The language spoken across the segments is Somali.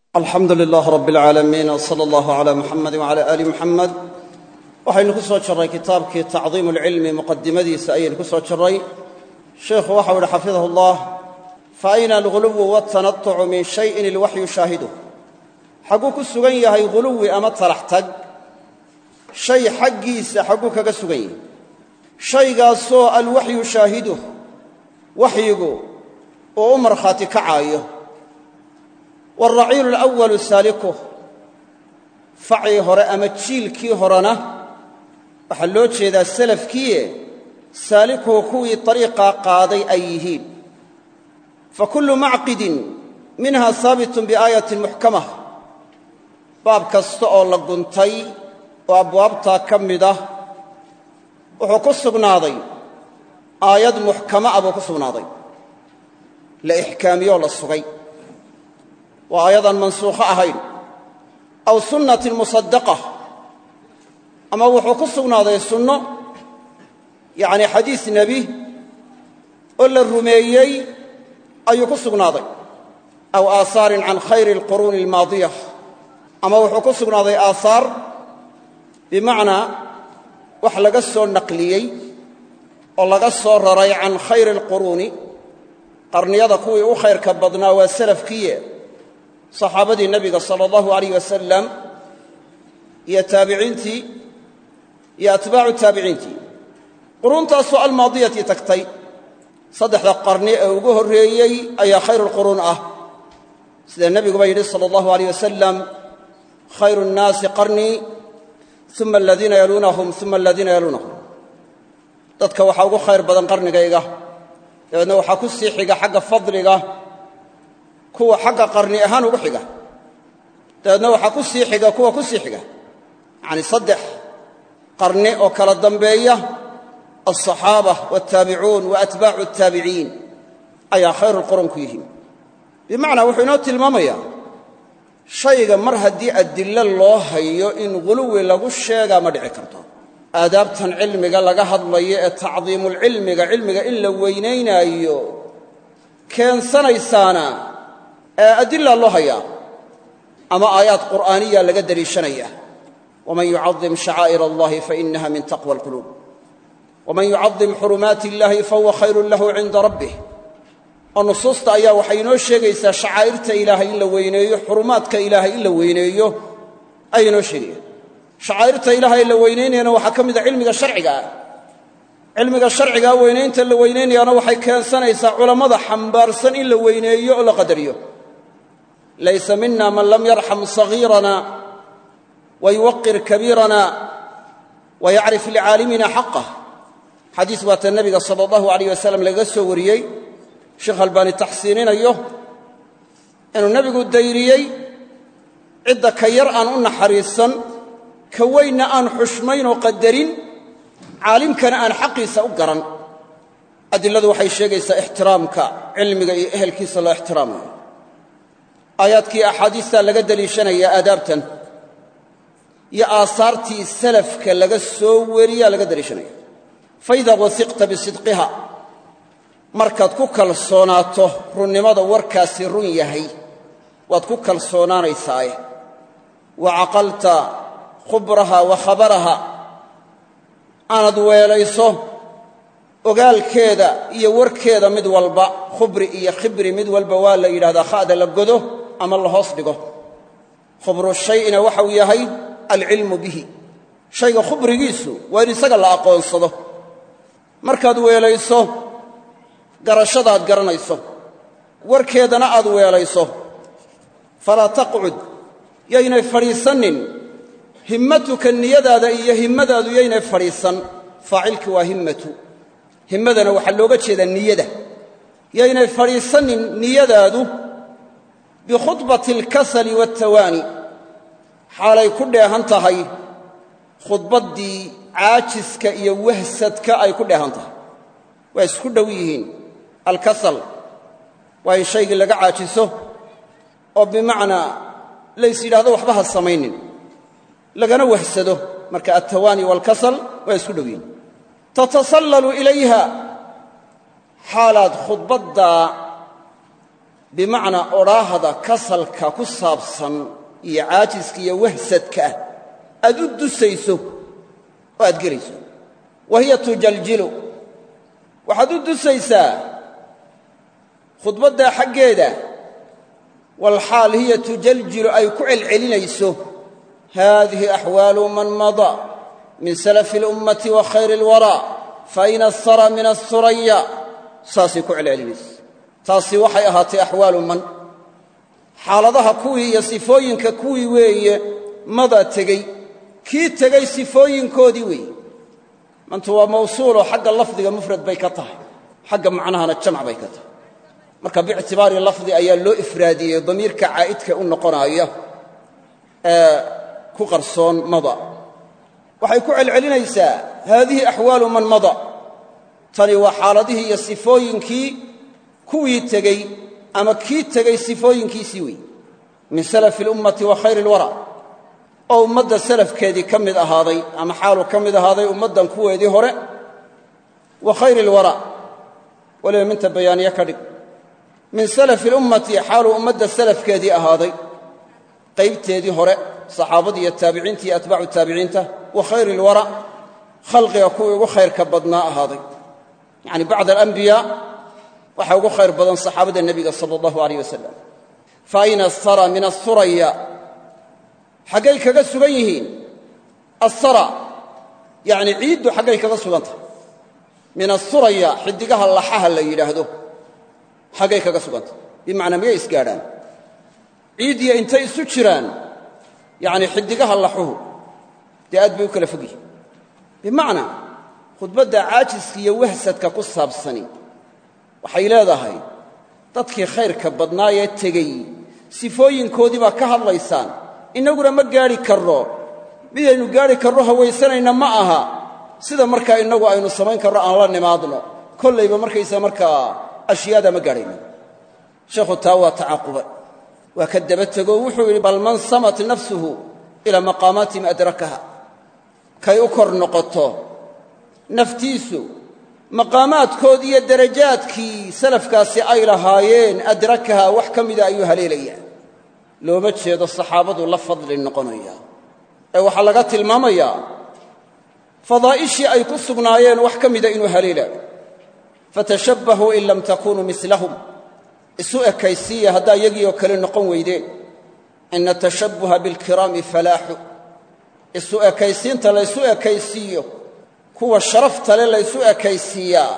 alxamdu lilah rab اlcaalamiin wsala allahu cala muxamadi wcala ali muxamed waxaynu ku soo jirray kitaabkii tacdiimu اlcilmi muqadimadiisa ayaynu ku soo jirray sheikhu waxau ihi xafidahu اllah faayna alguluwu wاtanatucu min shayin ilwaxyu shaahidu xagguu ku sugan yahay guluwi ama talax tag shay xaggiisa xagguu kaga sugan yahay shaygaasoo alwaxyu shaahiduh waxyigu uu u markhaati kacaayo waalraciilu alawalu saalikuh facii hore ama jiilkii horena waxaa loo jeedaa salafkiie saalikuhu kuwii dariiqaa qaaday ay yihiin fakullu macqidin minha haabitun biaayatin muxkamah baab kasta oo la guntay oo abwaabtaa ka mid ah wuxuu ku sugnaaday aayad muxkama ah buu ku sugnaaday la ixkaamiyoo la sugay waa aayadan mansuukho ahayn aw sunnatin musadaqa ama wuxuu ku sugnaaday sunno yacnii xadiis nebi oo la rumeeyey ayuu ku sugnaaday aw aasaarin can khayri alquruuni almaadiya ama wuxuu ku sugnaaday aahaar bimacnaa wax laga soo naqliyey oo laga soo raray can khayri alquruuni qarniyada kuwii u khayrka badnaa waa salafkiiye saxaabadii nebiga sala allahu alayh wasalam iyo taabiciintii iyo atbaacu taabiciintii quruuntaasoo almaadiyati tagtay saddexda qarni ee ugu horreeyey ayaa khayru lquruun ah sida nebiguba yidhi sala allahu alayh wasalam khayru nnaasi qarnii uma aladiina yaluunahum uma aladiina yaluunahum dadka waxaa ugu khayr badan qarnigayga dabeedna waxaa ku sii xiga xagga fadliga kuwa xagga qarni ahaan ugu xiga dabeedna waxaa ku sii xiga kuwa ku sii xiga yacni saddex qarni oo kala dambeeya alsaxaaba waaltaabicuun wa atbaacu altaabiciin ayaa khayruulqurun ku yihiin bimacnaa wuxuu inoo tilmaamayaa shayga mar haddii adillo loo hayo in guluwi lagu sheegaa ma dhici karto aadaabtan cilmiga laga hadlayo ee tacdiimulcilmiga cilmiga in la weynaynaayo keensanaysaana ee adila loo hayaa ama aayaad qur'aaniya laga deliishanaya waman yucadim shacaa'ir allahi fainaha min taqwa alquluub waman yucadim xurumaati illahi fahuwa khayrun lahu cinda rabbih oo nusuusta ayaa waxay inoo sheegaysaa shacaa'irta ilaahay in la weyneeyo xurumaadka ilaahay in la weyneeyo ayay inoo sheegayaan shacaa'irta ilaahay la weynaynayana waxaa ka mida cilmiga sharciga ah cilmiga sharcigaa weynaynta la weynaynayaana waxay keensanaysaa culammada xambaarsan in la weyneeyo oo la qadariyo laysa mina man lam yarxam sagiirana wayuwaqir kabiirana wayacrif licaalimina xaqah xadiis waata nebiga sala allahu alayh wasalam lagaga soo wariyey sheekh albaani taxsiininayo inuu nebigu dayriyey cidda ka yar aan u naxariisan ka weynna aan xushmayn oo qadarin caalimkana aan xaqiisa u garan adiladu waxay sheegaysaa ixtiraamka cilmiga iyo ehelkiisa loo ixtiraamayo aayaadkii axaadiistaa laga deliishanaya aadaabtan iyo aasaartii salafka laga soo weriyaa laga deliishanaya faida wasiqta bisidqiha markaad ku kalsoonaato runnimada warkaasi run yahay waad ku kalsoonaanaysaaye wa caqalta khubraha wa khabaraha aanad weelayso ogaalkeeda iyo warkeeda mid walba khubri iyo khibri mid walba waa la yidhahdaa kha'da la godo ama la hoos dhigo khubru shay'ina waxau yahay alcilmu bihi shayga khubrigiisu waa in isaga la aqoonsado markaad weelayso garashadaad garanayso warkeedana aad weelayso falaa taqcud yaynay fadhiisannin himmatuka niyadaada iyo himmadaadu yaynay fadhiisan faacilki waa himmatu himmadana waxaa looga jeedaa niyada yaynay fadhiisannin niyadaadu bikhudbati alkasali waatawaani xaalay ku dheehan tahay khudbaddii caajiska iyo wahsadka ay ku dheehan tahay waa isku dhow yihiin alkasal waa in shaygii laga caajiso oo bimacnaa lays yidhahdo waxba ha samaynin lagana wahsado marka altawaani waalkasal waa isku dhow yihiin tatasallalu ilayha xaalaad khudbaddaa bimacnaa odhaahda kasalka ku saabsan iyo caajiska iyo wahsadka ah aad u dusayso oo aad gelayso wa hiya tujaljilu waxaad u dusaysaa khudbaddaa xaggeeda walxaal hiya tujaljilu ay ku celcelinayso haadihi axwaalu man madaa min salafi اlummati wa khayri اlwaraa faayna asara min asuraya saasay ku celcelinayso taasi waxay ahaatay axwaalu man xaaladaha kuwii iyo sifooyinka kuwii weeye madaa tegey kii tegey sifooyinkoodii weeye mantu waa mawsuuloo xagga lafdiga mufrad bay ka tahay xagga macnahana jamc bay ka tahay marka biictibaari lafdi ayaa loo ifraadiyey damiirka caa'idka u noqonaya ee ku qarsoon mada waxay ku celcelinaysaa haadihi axwaalu man mada tani waa xaaladihii iyo sifooyinkii kuwii tegey ama kii tegey sifooyinkiisii weeye min salafi اlummati wa khayri اlwaraa oo ummadda salafkeedii ka mid ahaaday ama xaalu ka mid ahaaday ummaddan kuweedii hore wa khayri اlwaraa waliba minta bayaaniye ka dhig min salafi اlummati xaaluu ummadda salafkeedii ahaaday qaybteedii hore saxaabadii iyo taabiciinta iyo atbaacu taabiciinta wa khayri اlwaraa khalqiga kuwii ugu khayrka badnaa ahaaday yacni bacda alambiyaa waxaa ugu khayr badan saxaabada nebiga sala allahu alayh wasalam fa ayna asara min asuraya xaggay kaga sugan yihiin asara yacni ciiddu xaggay kaga sugan tahay min asuraya xiddigaha laxaha la yidhaahdo xaggay kaga sugan tahay bimacnaa miyay isgaadhaan ciid iyo intay isu jiraan yacni xiddigaha laxuhu dee aad bay u kala fog yihiin bimacnaa khudbadda caajiska iyo wahsadka ku saabsani waxay leedahay dadkii khayrka badnaayee tegey sifooyinkoodii baa ka hadlaysaan innaguna ma gaadhi karro midaynu gaadhi karro hawaysanayna ma aha sida markaa innagu aynu samayn karro aan la nimaadno kollayba markaysaa markaa ashyaada ma gaadhayno sheekhu taa waa tacaqubay waa ka daba tegoo wuxuu yidhi bal man samat nafsuhu ilaa maqaamaatin adrakaha kay u kor noqoto naftiisu maqaamaadkoodii iyo darajaadkii salafkaasi ay lahaayeen adrakaha wax ka mida ayuu haleelayaa looma jeedo saxaabadu la fadli noqonaya ee waxaa laga tilmaamayaa fadaa'ishii ay ku sugnaayeen wax ka mida inuu haleelaayo fatashabbahuu in lam takunuu mislahum isu ekaysiiya haddaa iyagii oo kale noqon weydeen ina tashabbuha bilkiraami falaaxu isu ekaysiinta la ysu ekaysiiyo kuwa sharafta le laysu ekaysiiyaa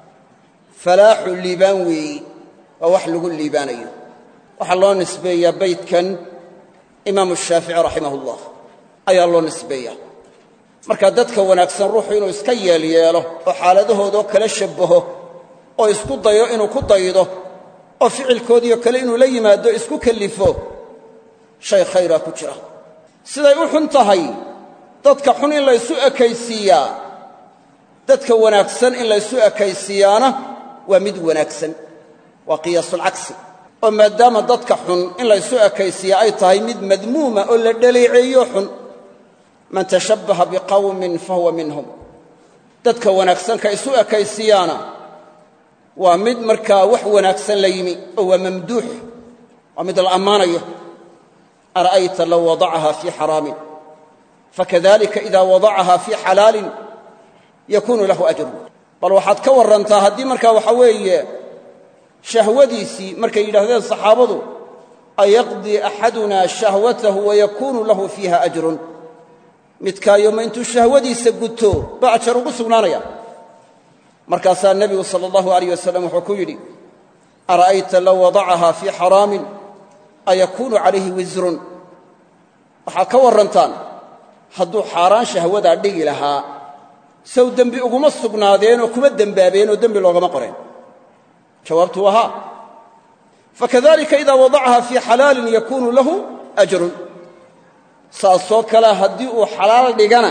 falaaxu liibaan weeyi waa wax lagu liibaanayo waxaa loo nisbeeyaa baydkan imaamu shaafici raximahullah ayaa loo nisbeeyaa markaa dadka wanaagsan ruuxu inuu iska yeelyeelo oo xaaladahoodoo kala shabbaho oo isku dayo inuu ku daydo oo ficilkoodiio kale inuu la yimaado isku kellifo shay khayraa ku jira siday u xun tahay dadka xun in laysu ekaysiiyaa dadka wanaagsan in laysu ekaysiiyaana waa mid wanaagsan waa qiyaasulcagsi oo maadaama dadka xun in laysu ekaysiiya ay tahay mid madmuuma oo la dhaleeceeyo xun man tashabbaha biqawmin fahuwa minhum dadka wanaagsanka isu ekaysiiyaana waa mid markaa wax wanaagsan la yimi oo waa mamduux waa mid la ammaanayo ara'ayta low wadacaha fii xaraamin fakadalika idaa wadacaha fii xalaalin yakuunu lahu ajrun bal waxaad ka warrantaa haddii markaa waxa weeye shahwadiisii markay yidhaahdeen saxaabadu ayaqdii axadunaa shahwatahu wayakuunu lahu fiiha ajrun midkaayoma intuu shahwadiisa guto baa ajar ugu sugnaanaya markaasaa nebigu sala allahu alayh wasalam wuxuu ku yidhi ara'ayta low wadacaha fii xaraamin ayakuunu calayhi wisrun waxaa ka warrantaan hadduu xaaraan shahwadaa dhigi lahaa sow dembi uguma sugnaadeen oo kuma dembaabeen oo dembi loogama qoreen jawaabtu waa haa fakadalika idaa wadacaha fii xalaalin yakuunu lahu ajrun saasoo kalea haddii uu xalaal dhigana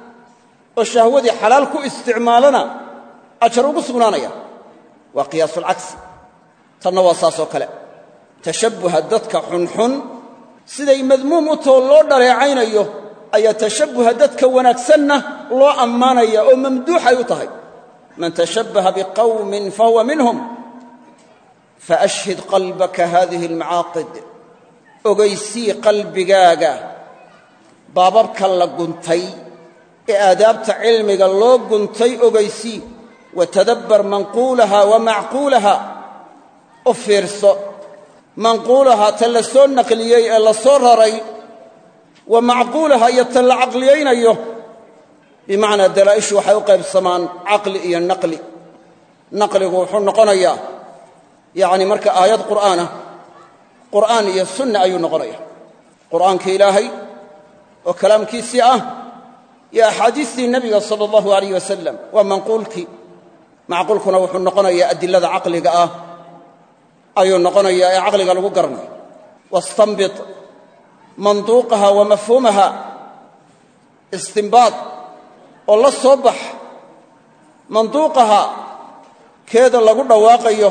oo shahwadii xalaal ku isticmaalana ajar ugu sugnaanaya waa qiyaasulcagsi tanna waa saasoo kale tashabbuha dadka xunxun siday madmuum u too loo dhaleecaynayo ayaa tashabbuha dadka wanaagsanna loo ammaanaya oo mamduuxay u tahay man tashabbaha biqawmin fahuwa minhum faashhid qalbaka hadihi almacaaqid ogaysii qalbigaaga baababka la guntay ee aadaabta cilmiga loo guntay ogaysii watadabbar manquulaha wa macquulaha u fiirso manquulaha ta la soo naqliyey ee la soo raray wa macquulaha iyo ta la caqliyaynayo bimacnaa dalaa'ishu waxay u qaybsamaan caqli iyo naqli naqligu wuxuu noqonayaa yacni marka aayad qur'aanah qur'aan iyo sunna ayuu noqonaya qur'aankii ilaahay oo kalaamkiisii ah iyo axaadiistii nebiga sala allahu alayh wasalam waa manquulkii macquulkuna wuxuu noqonayaa adilada caqliga ah ayuu noqonayaa ee caqliga lagu garanayo wastanbit manduuqaha wa mafhuumaha istinbaad oo la soo bax manduuqaha keeda lagu dhawaaqayo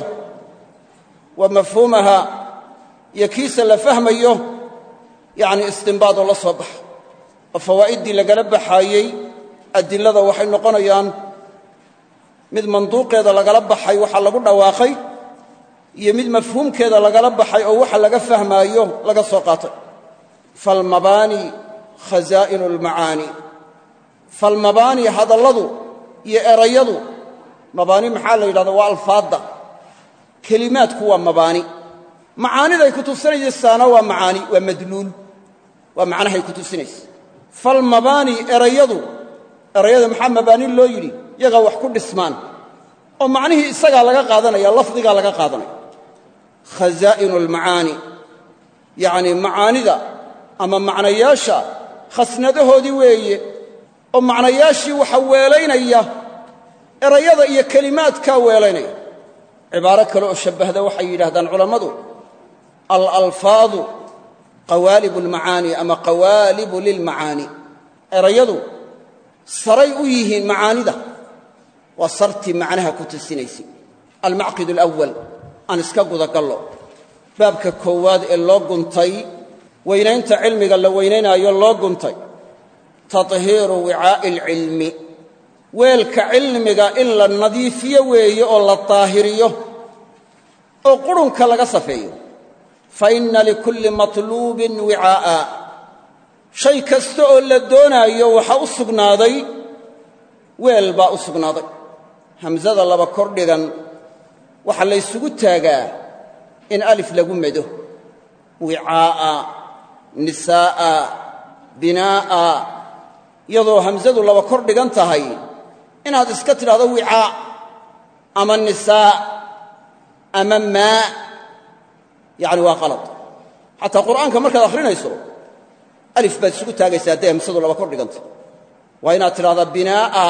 wa mafhuumaha iyo kiisa la fahmayo yacni istinbaad oo la soo bax oo fawaa'iddii lagala baxaayey adilada waxay noqonayaan mid manduuqeeda lagala baxay waxa lagu dhawaaqay iyo mid mafhuumkeeda lagala baxay oo waxa laga fahmaayo laga soo qaatay falmabaani khazaa'inu almacaani falmabaani hadalladu iyo erayadu mabaani maxaa la yidhahda waa alfaadda kelimaadku waa mabaani macaaniday ku tusinaysaana waa macaani waa madluul waa macnahay ku tusinaysa falmabaani erayada maxaa mabaani loo yidhi yagaa wax ku dhismaan oo macnihii isagaa laga qaadanaya lafdigaa laga qaadanaya khazaa'inu almacaani yacni macaanida ama macnayaasha khasnadahoodii weeye oo macnayaashii waxa weelaynaya erayada iyo kelimaadkaa weelaynaya cibaaro kale oo shabbahda waxay yidhahdaan culammadu alalfaadu qawaalibu almacaani ama qawaalibu lilmacaani erayadu saray u yihiin macaanida waa sartii macnaha ku tusinaysay almacqid alawal aan iska gudagallo baabka koowaad ee loo guntay weynaynta cilmiga la weynaynaayo loo guntay tahiiru wicaa'i alcilmi weelka cilmiga in la nadiifiyo weeye oo la daahiriyo oo qurunka laga safeeyo fa inna likulli matluubin wicaa'a shay kasta oo la doonaayo waxaa u sugnaaday weel baa u sugnaaday hamsada laba kordhigan waxaa la ysugu taagaa in alif lagu medo wicaa'a nisaa'a binaa'a iyadoo hamsadu laba kor dhigan tahay inaad iska tidhahdo wicaa ama nisaa ama maa yacni waa qalad xataa qur'aanka markaad akhrinayso alif baad isugu taagaysaa hadday hamsadu laba kor dhiganta waa inaad tidhahdaa binaa'a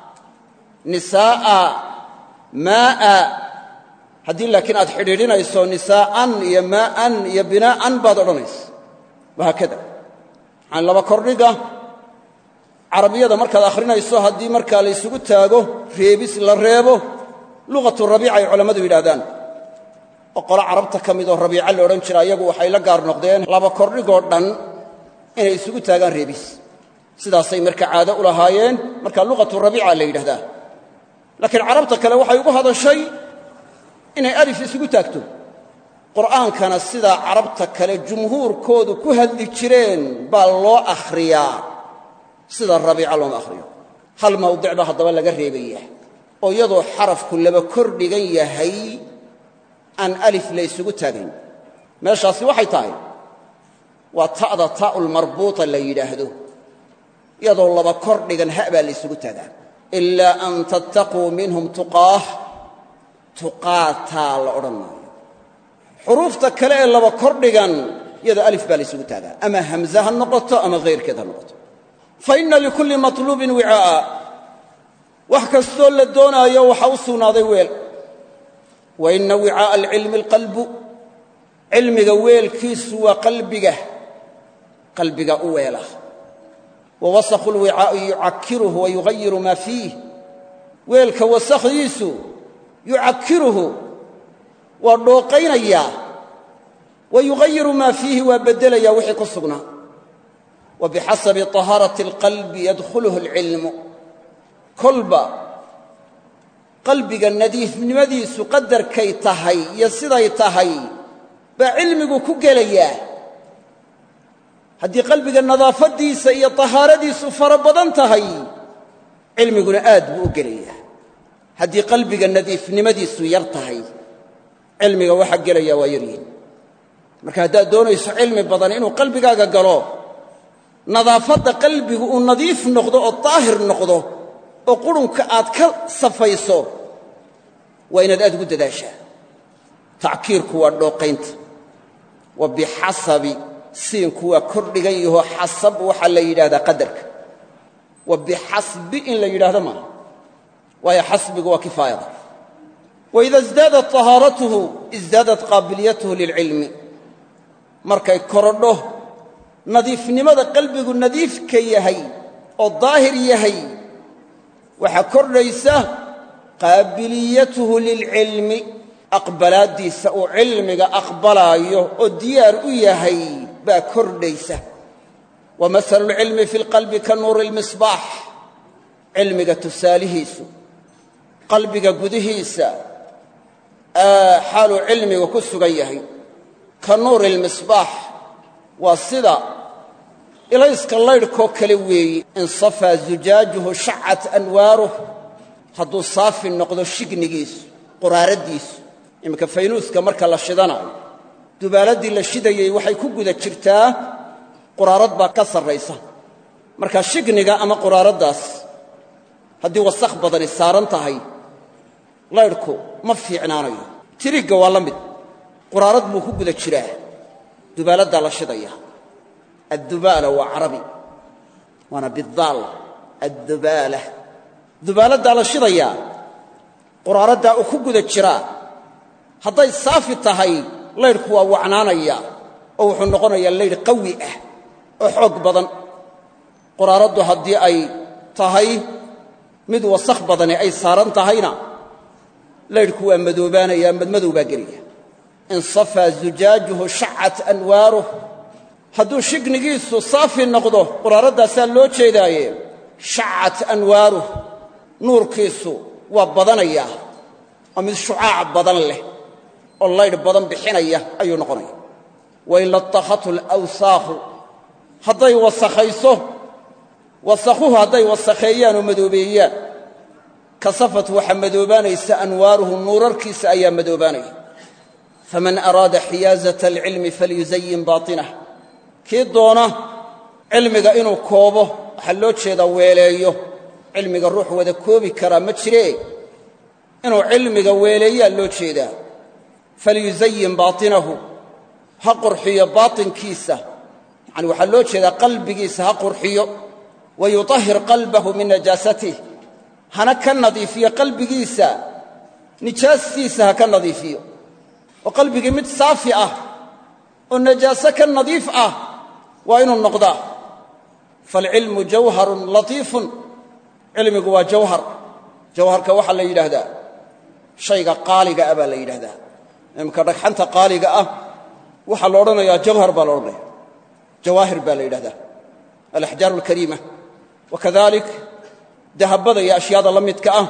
nisaa'a maa'a haddii laakiin aad xidhiidhinayso nisaa'an iyo maa'an iyo binaa'an baad odhanaysa wahaakada yani laba kordhiga carabiyada markaad akhrinayso haddii markaa la ysugu taago reebis la reebo luqatu rabiica ay culammadu yidhaahdaan oo qolo carabta ka midoo rabiica la odhan jira iyagu waxay la gaar noqdeen laba kordhigoo dhan inay isugu taagaan reebis sidaasay marka caado u lahaayeen marka luqatu rabiica la yidhahdaa laakiin carabta kale waxay ugu hadashay inay alif isugu taagto qur'aankana sidaa carabta kale jumhuurkoodu ku hadli jireen baa loo akhriyaa sida rabiica looma akhriyo hal mawdic baa haddaba laga reebaya oo iyadoo xarafku laba kor dhigan yahay aan alif la ysugu taagayn meeshaasi waxay tahay waa ta'da taa'ulmarbuuta la yidhaahdo iyadoo laba kor dhigan ha baa la ysugu taagaa ilaa an tattaquu minhum tuqaataa la odhan maayo xuruufta kale ee laba kor dhigan iyadoo alif baa la ysugu taagaa ama hamze ha noqoto ama hayrkeed ha noqoto fa inna likulli matluubin wicaa'a wax kastoo la doonaayo waxaa u sugnaaday weel wa inna wicaa'a alcilmi alqalbu cilmiga weelkiisu waa qalbiga u weela wa wasakhu lwicaa'i yucakiruhu wa yugayiru maa fiih weelka wasakhdiisu yucakiruhu waa dhooqaynayaa wa yugayiru maa fiihi waa beddelayaa wixii ku sugnaa wa bixasabi طahaarati اlqalbi yadkhuluhu اlcilmu kolba qalbiga nadiifnimadiisu qadarkay tahay iyo siday tahay baa cilmigu ku gelayaa. haddii qalbiga nadaafadiisa iyo tahaaradiisu fara badan tahay cilmiguna aad buu u gelayaa. haddii qalbiga nadiifnimadiisu yar tahay cilmiga waxa gelaya waa yaryihin. marka haddaad doonayso cilmi badan inuu qalbigaaga galo, nadaafadda qalbigu uu nadiif noqdo oo daahir noqdo oo qurunka aad ka safayso waa inaad aad ugu dadaashaa. tackiirku waa dhooqaynta. wa bixasabi siinku waa kordhigan yaho xasab waxaa la yidhaahdaa qadarka. wa bixasbi in la yidhaahdo maaha, waayo xasbigu waa kifaayada. waida isdaadat tahaaratuhu isdaadat qaabiliyatuhu lilcilmi. markay korodho nadiifnimada qalbigu nadiifka yahay oo daahir yahay, waxaa kordhaysa qaabiliyatuhu lilcilmi, aqbalaaddiisa uu cilmiga aqbalaayo oo diyaar u yahay baa kordhaysa. wa mahalu lcilmi fi lqalbi ka nuuri lmisbaax. cilmiga tusaalihiisu qalbiga gudihiisa xaaluu cilmiga ku sugan yahay ka nuuri lmisbaax, waa sida ilayska laydhkoo kale weeyi. in safaa zujaajuhu shacat anwaaruh. hadduu saafi noqdo shignigiisu, quraaraddiisu. iminka faynuuska marka la shidanayo, dubaaladii la shidayey waxay ku guda jirtaa quraarad baa ka sarraysa. marka shigniga ama quraaraddaas haddii wasakh badani saaran tahay, laydhku ma fiicnaanayo. tirigga waa la mid, quraarad buu ku guda jiraa, dubaaladdaa la shidaya. addubaala waa carabi, waana bidaal. addubaala dubaaladdaa la shidayaa, quraaraddaa uu ku guda jiraa. hadday saafi tahay laydhku waa wacnaanaya oo wuxuu noqonayaa laydh qawi ah oo xoog badan. quraaraddu haddii ay tahay mid wasakh badani ay saaran tahayna, laydhku waa madoobaanayaa, madmadow baa gelaya. in safaa zujaajuhu shacat anwaaruh. hadduu shignigiisu saafi noqdo, quraaraddaasaa loo jeedaaye, shacat anwaaruh, nuurkiisu waa badanayaa oo mid shucaac badan leh oo laydh badan bixinaya ayuu noqonaya. wain latakhathu alawsaakhu. hadday wasakhayso, wasakhuhu hadday wasakheeyaan oo madoobeeyaan, kasafat waxaa madoobaanaysa anwaaruhu, nuurarkiisa ayaa madoobaanaya. faman araada xiyaazata alcilmi falyuzayin baatinah. kii doona cilmiga inuu koobo, waxaa loo jeedaa weeleeyo. cilmiga ruux wada koobi karaa ma jiree, inuu cilmiga weeleeyaa loo jeedaa. falyuzayin baatinahu. ha qurxiyo baatinkiisa, yani waxaa loo jeedaa qalbigiisa ha qurxiyo. wayutahhir qalbahu min najaasatih. hana ka nadiifiyo qalbigiisa nijaastiisa ha ka nadiifiyo. oo qalbigii mid saafi ah oo najaaso ka nadiif ah waa inuu noqdaa. faalcilmu jawharun latiifun. cilmigu waa jawhar. jawharka waxaa la yidhaahdaa shayga qaaliga ah baa la yidhaahdaa. imika dhagxanta qaaliga ah waxaa la odhanayaa jawhar baa la odhanaya. jawaahir baa la yidhahdaa, alaxjaaru alkariima. wakadalik dahabada iyo ashyaada la midka ah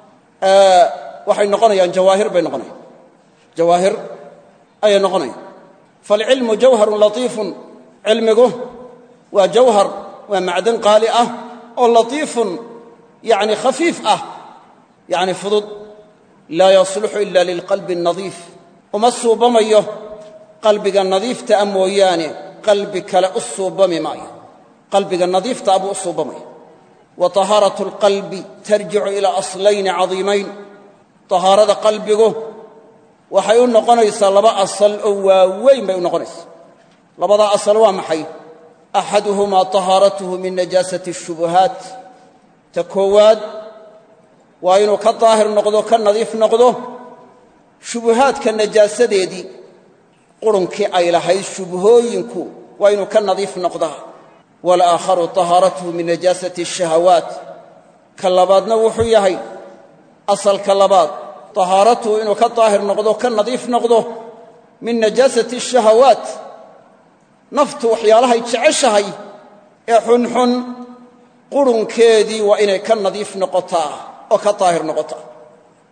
waxay noqonayaan jawaahir bay noqonayaan. jawaahir ayay noqonayaan. faalcilmu jawharun latiifun. cilmigu waa jawhar, waa macdan qaali ah oo latiifun, yani khafiif ah, yani fudud. laa yasluxu ila lilqalbi nadiif. uma suubamayo qalbiga nadiifta a mooyaane qalbi kale u suubami maayo. qalbiga nadiifta abuu u suubamaya. wa tahaaratu alqalbi tarjicu ilaa aslayni cadiimayn. tahaarada qalbigu waxay u noqonaysaa laba asal oo waaweyn bay u noqonaysaa. labadaa asal waa maxay? axaduhumaa tahaaratuhu min najaasati ashubuhaat. ta koowaad waa inuu ka daahir noqdo, ka nadiif noqdo shubuhaadka najaasadeedii. qurunkii ay lahayd shubuhooyinku waa inuu ka nadiif noqdaa. walaakharu tahaaratuhu min najaasati ashahawaat. ka labaadna wuxuu yahay, asalka labaad, tahaaratuhu inuu ka daahir noqdo, ka nadiif noqdo min najaasati ashahawaat. naftu waxyaalahay jeceshahay ee xunxun qurunkeedii waa inay ka nadiif noqotaa oo ka daahir noqotaa.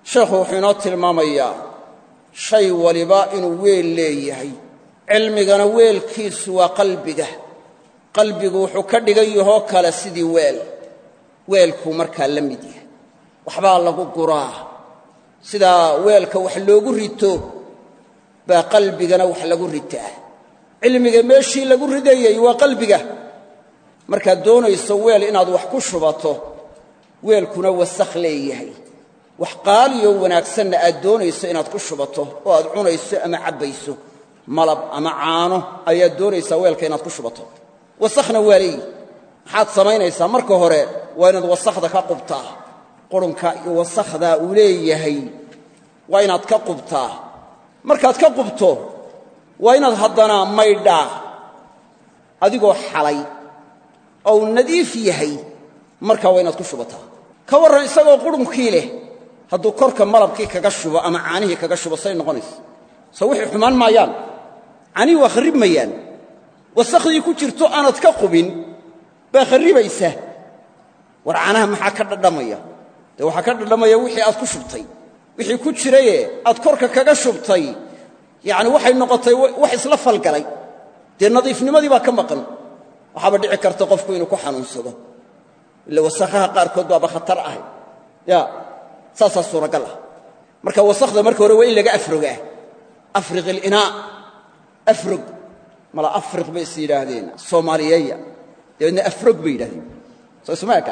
sheekhu wuxuu inoo tilmaamayaa shay waliba inuu weel leeyahay cilmigana weelkiisu waa qalbiga qalbigu wuxuu ka dhigan yahoo kale sidii weelku markaa la mid yahay waxbaa lagu guraa sidaa weelka wax loogu rito baa qalbigana wax lagu ritaa cilmiga meeshii lagu ridayay waa qalbiga markaad doonayso weel inaad wax ku shubato weelkuna wasakh leeyahay wax qaaliyo wanaagsanna aad doonayso inaad ku shubato oo aad cunayso ama cabbayso malab ama caano ayaad doonaysaa weelka inaad ku shubato wasakhna waa leeyahay maxaad samaynaysaa marka hore waa inaad wasakhda ka qubtaa qurunka iyo wasakhda uu leeyahay waa inaad ka qubtaa markaad ka qubto waa inaad haddana maydhaa adigoo xalay oo nadiif yahay markaa waa inaad ku shubataa ka warran isagoo qurunkii leh hadduu korka malabkii kaga shubo ama caanihii kaga shubo say noqonayso soo wixii xumaan maayaan caanihi waa kharribmayaan wasakhdii ku jirto aanad ka qubin baa kharribaysa war caanaha maxaa ka dhadhamaya dee waxaa ka dhadhamaya wixii aad ku shubtay wixii ku jiraye aad korka kaga shubtay yacni waxay noqotay wax isla falgalay dee nadiifnimadii baa ka maqan waxaaba dhici karta qofku inuu ku xanuunsado ila wasakhaha qaarkood baaba khatar ahay ya saasaa suuragal ah marka wasakhda marka hore waa in laga afrogaa afriq ilinaa afrog mala afriq bay is yidhaahdeen soomaaliyeeya dabeedna afrog bay yidhahdeen soo ismaaka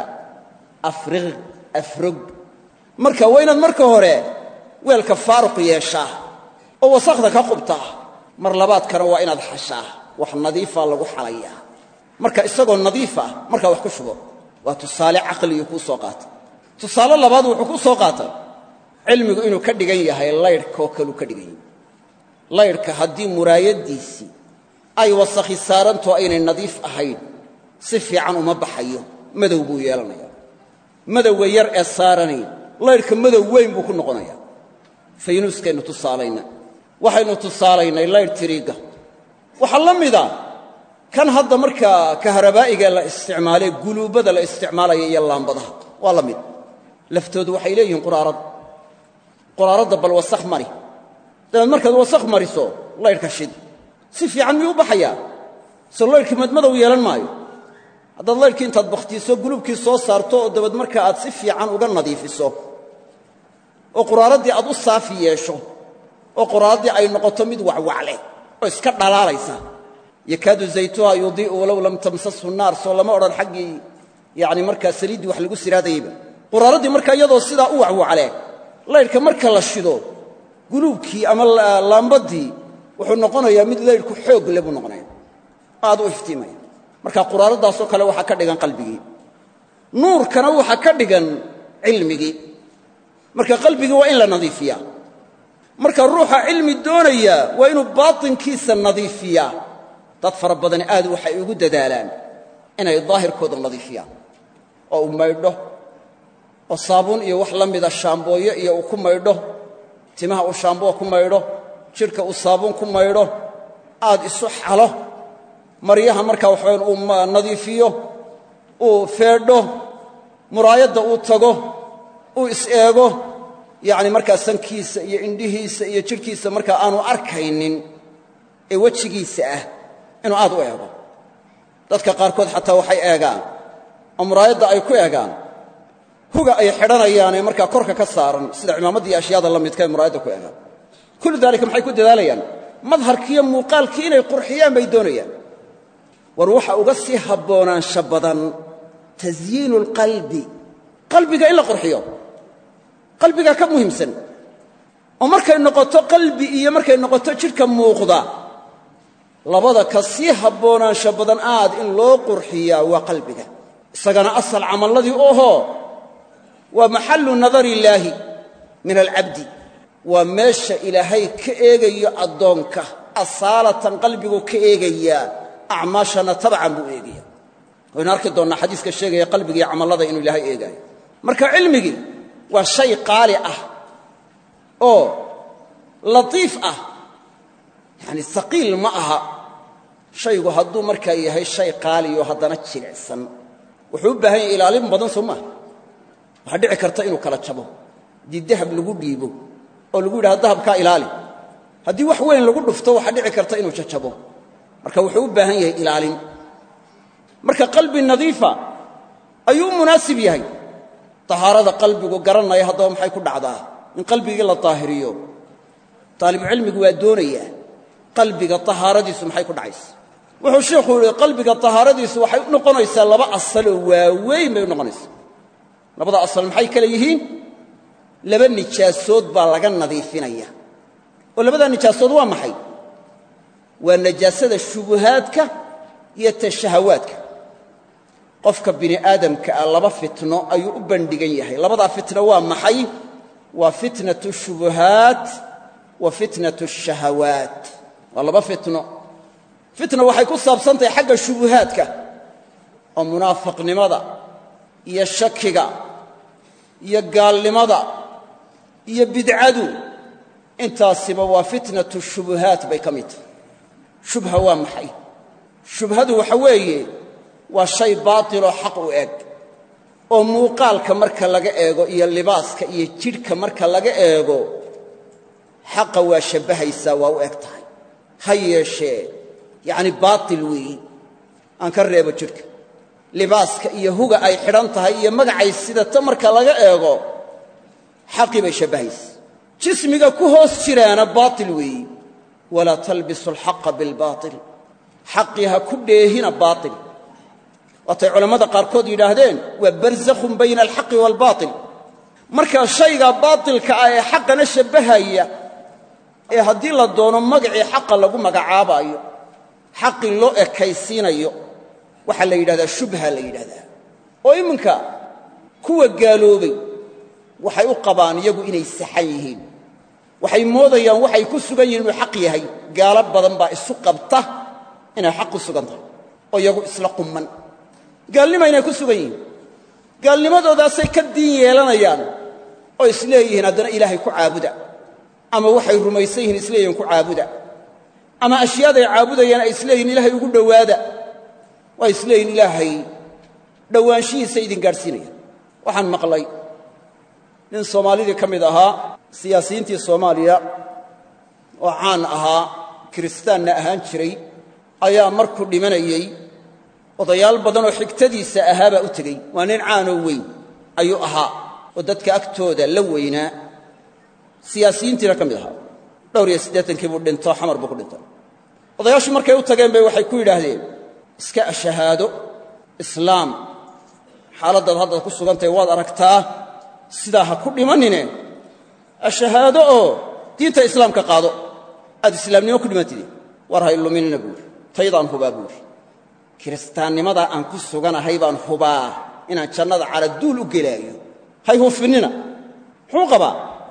afrog marka waa inaad marka hore weelka faaruq yeeshaa oo wasakhda ka qubtaa mar labaadkana waa inaad xashaa wax nadiifaa lagu xalayaa marka isagoo nadiif ah markaa wax ku shubo waa tusaale caqliyu kuu soo qaatay tusaale labaad wuxuu ku soo qaatay cilmigu inuu ka dhigan yahay laydhkaoo kaluu ka dhigan yahay laydhka haddii muraayaddiisii ay wasakhi saarantoo aynay nadiif ahayn si fiican uma baxayo madow buu yeelanayaa madowga yar ee saaranayn laydhka madow weyn buu ku noqonayaa faynuuskaynu tusaalayna waxaynu tusaalaynay laydh tiriigga waxaa la mida kan hadda markaa kaharabaa'iga la isticmaalee guluubbada la isticmaalaya iyo laambadaha waa la mid laftoodu waxay leeyihiin quraaradda bal wasakh mari dabeed markaad wasakh mariso laydhka shid si fiican miyuu u baxayaa soo laydhkii madmadow yeelan maayo haddaad laydhkii intaad bakhtiiso guluubkii soo saarto oo dabeed marka aad si fiican uga nadiifiso oo quraaraddii aad u saafi yeesho oo quraaraddii ay noqoto mid wacwacleh oo iska dhalaalaysa yakaadu zaytuha yudii'u walow lam tamsashu naar soo lama odhan xaggii yacni markaa saliiddii wax lagu siraadayeyba quraaraddii markaa iyadoo sidaa u wacwacleh laydhka marka la shido guluubkii ama laambaddii wuxuu noqonayaa mid laydhku xoog le buu noqonaya aad u iftiimaya marka quraaraddaasoo kale waxaa ka dhigan qalbigii nuurkana waxaa ka dhigan cilmigii marka qalbigii waa in la nadiifiyaa marka ruuxa cilmi doonaya waa inuu baatinkiisa nadiifiyaa dad fara badani aad waxay ugu dadaalaan inay daahirkooda nadiifiyaan oo uu maydho oo saabuun iyo wax la mida shaambooyo iyo uu ku maydho timaha uu shaamboo ku maydho jidhka uu saabuun ku maydho aad isu xalo maryaha markaa waxaweyn uu nadiifiyo uu feedho muraayadda uu tago uu is-eego yacni markaa sankiisa iyo indhihiisa iyo jidhkiisa markaa aanu arkaynin ee wejigiisa ah inuu aad u eego dadka qaarkood xataa waxay eegaan oo muraayadda ay ku eegaan huga ay xidhanayaanee markaa korka ka saaran sida cimaamaddii iyo ashyaada la midka ay muraayadda ku eegaan kullu daalika maxay ku dadaalayaan madharkiiyo muuqaalkii inay qurxiyaan bay doonayaan war waxa uga sii haboonaansha badan tasyiinu alqalbi qalbiga in la qurxiyo qalbigaa ka muhiimsan oo markay noqoto qalbi iyo markay noqoto jidhka muuqda labada ka sii haboonaansha badan aad in loo qurxiyaa waa qalbiga isagana asal camalladii ohoo waa maxallu nadari illaahi min alcabdi waa meesha ilaahay ka eegayo addoonka asaalatan qalbigu ka eegayaa acmaashana tabcan buu eegaya waynu arki doonnaa xadiiska sheegaya qalbiga iyo camallada inuu ilaahay eegaayo marka cilmigii waa shay qaali ah oo latiif ah yacni haqiil ma aha shaygu hadduu markaa yahay shay qaaliyo haddana jilicsan wuxuu u baahan yahay ilaalin badan soo maaha waxaa dhici karta inuu kala jabo haddii dahab lagu dhiibo oo lagu yidhahdo dahabkaa ilaali haddii wax weyn lagu dhufto waxaa dhici karta inuu jajabo marka wuxuu u baahan yahay ilaalin marka qalbi nadiifa ayuu munaasib yahay tahaarada qalbigu garanaya haddaba maxay ku dhacdaa in qalbigii la daahiriyo taalibucilmigu waa doonayaa qalbiga tahaaradiisu maxay ku dhacaysa wuxuu sheekhu yidhi qalbiga tahaaradiisu waxay u noqonaysaa laba asal oo waaweyn bay u noqonaysaa labada asal maxay kale yihiin laba nijaasood baa laga nadiifinaya oo labada nijaasood waa maxay waa najaasada shubuhaadka iyo tashahawaadka qofka bini aadamka ah laba fitno ayuu u bandhigan yahay labada fitno waa maxay waa fitnatu shubuhaat wa fitnatu shahawaat waa laba fitno fitna waxay ku saabsantahay xagga shubuhaadka oo munaafiqnimada iyo shakiga iyo gaalnimada iyo bidcadu intaasiba waa fitnatu shubuhaat bay ka mid tahay shubha waa maxay shubhadu waxa weeye waa shay baatiloo xaq u eg oo muuqaalka marka laga eego iyo libaaska iyo jidhka marka laga eego xaqa waa shabbahaysaa waa u eg tahay ha yeeshee yacni baatil weeyi aan ka reebo jidhka libaaska iyo huga ay xidhan tahay iyo magacay sidata marka laga eego xaqii bay shabbahaysa jismiga ku hoos jiraana baatil weeyi walaa talbisu alxaqa bilbaatil xaqii ha ku dheehina baatil waatay culammada qaarkood yidhaahdeen waa barzakhun bayna alxaqi waalbaatil markaa shayga baatilka ah ee xaqana shabbahaya ee haddii la doono magacii xaqa lagu magacaabaayo xaqii loo ekaysiinayo waxaa la yidhahdaa shubha la yidhahdaa oo iminka kuwa gaaloobay waxay u qabaan iyagu inay saxan yihiin waxay moodayaan waxay ku sugan yihiin inuu xaq yahay gaalo badan baa isu qabta inay xaq ku sugan tahay oo iyagu isla qumman gaalnima inay ku sugan yihiin gaalnimadoodaasay ka diin yeelanayaan oo isleeyihiin haddana ilaahay ku caabuda ama waxay rumaysan yihiin isleeyihiin ku caabuda ama ashyaaday caabudayaan ay isleeyihiin ilaahay ugu dhowaada waa isleeyihiin ilaahay dhowaanshihiisa idin gaadhsiinaya waxaan maqlay nin soomaalidii ka mid ahaa siyaasiyiintii soomaaliya oo caan ahaa kiristaanna ahaan jiray ayaa markuu dhimanayey odayaal badanoo xigtadiisa ahaabaa u tegey waa nin caanoo weyn ayuu ahaa oo dadka agtooda la weynaa siyaasiyiintiina ka mid ahaa dhowr iyo siddeetankii buu dhinto xamar buu ku dhintay odayaashu markay u tageen bay waxay ku yidhaahdeen iska shahaado islaam xaaladdaad haddaad ku sugantahay waad aragtaa sidaa ha ku dhimanine ashahaado oo diinta islaamka qaado aad islaamnimo ku dhimantide war hay luminina buuri taydaan hubaa buuri kiristaannimadaa aan ku suganahay baan hubaa inaan jannada caladuul u gelaayo hay hufinina muxuu qabaa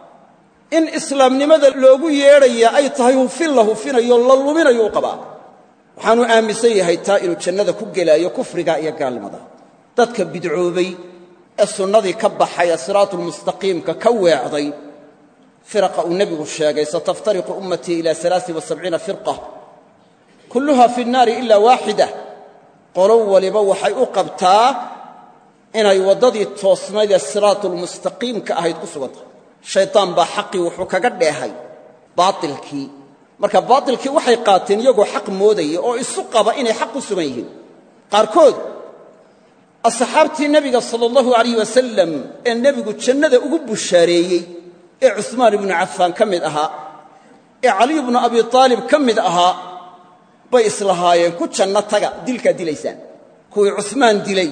in islaamnimada loogu yeedhaya ay tahay hufin la hufinayo la luminayo u qabaa waxaanu aaminsan yahay taa inuu jannada ku gelaayo kufriga iyo gaalnimada dadka bidcoobay ee sunnadii ka baxay ee siraatulmustaqiimka ka weecday firaqa uu nebigu sheegay sataftariqu ummatii ila 73 firqa kulluha fi nnaari ila waaxida qolo waliba waxay u qabtaa inay waddadii toosnayd ee siraatulmustaqiimka ahayd ku sugan tahay shaytaan baa xaqii wuxuu kaga dheehay baatilkii marka baatilkii waxay qaateen iyagoo xaq moodaya oo isu qaba inay xaq ku sugan yihiin qaarkood asxaabtii nebiga sala allahu alayh wasalam ee nebigu jannada ugu bushaareeyey ee cusmaan ibnu cafaan ka mid ahaa ee caliy bnu abi aalib ka mid ahaa bay islahaayeen ku janno taga dilkaa dilaysaan kuwii cusmaan dilay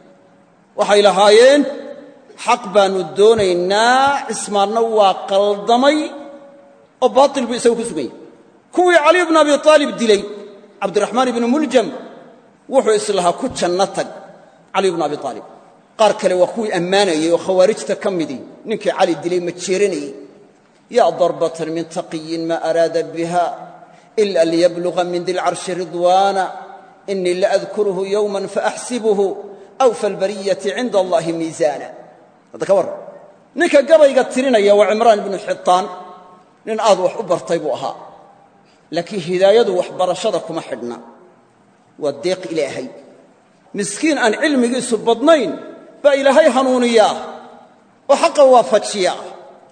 waxay lahaayeen xaq baannu doonaynaa cismaanna waa qaldamay oo baatil buu isagu ku sugan yahay kuwii caliy bnu abi aalib dilay cabdiraxmaan ibnu muljam wuxuu islahaa ku janno tag cali bnu abi aalib qaar kale waa kuwii ammaanayey oo khawaarijta ka midii ninkii cali dilay ma jeeranayey yaa darbatan min taqiyin maa araada biha ila liyabluga min dilcarshi ridwaana inii laadkuruhu yowman faaxsibuhu awfa albariyati cinda allahi miisaana hadda ka warran ninka gabayga tirinaya waa cimraan ibnu xitaan nin aad wax u bartay buu ahaa laakiin hidaayadu waxbarashada kuma xidhna waa deeq ilaahay miskiin aan cilmigiisu badnayn baa ilaahay hanuuniyaa oo xaqa waafajiyaa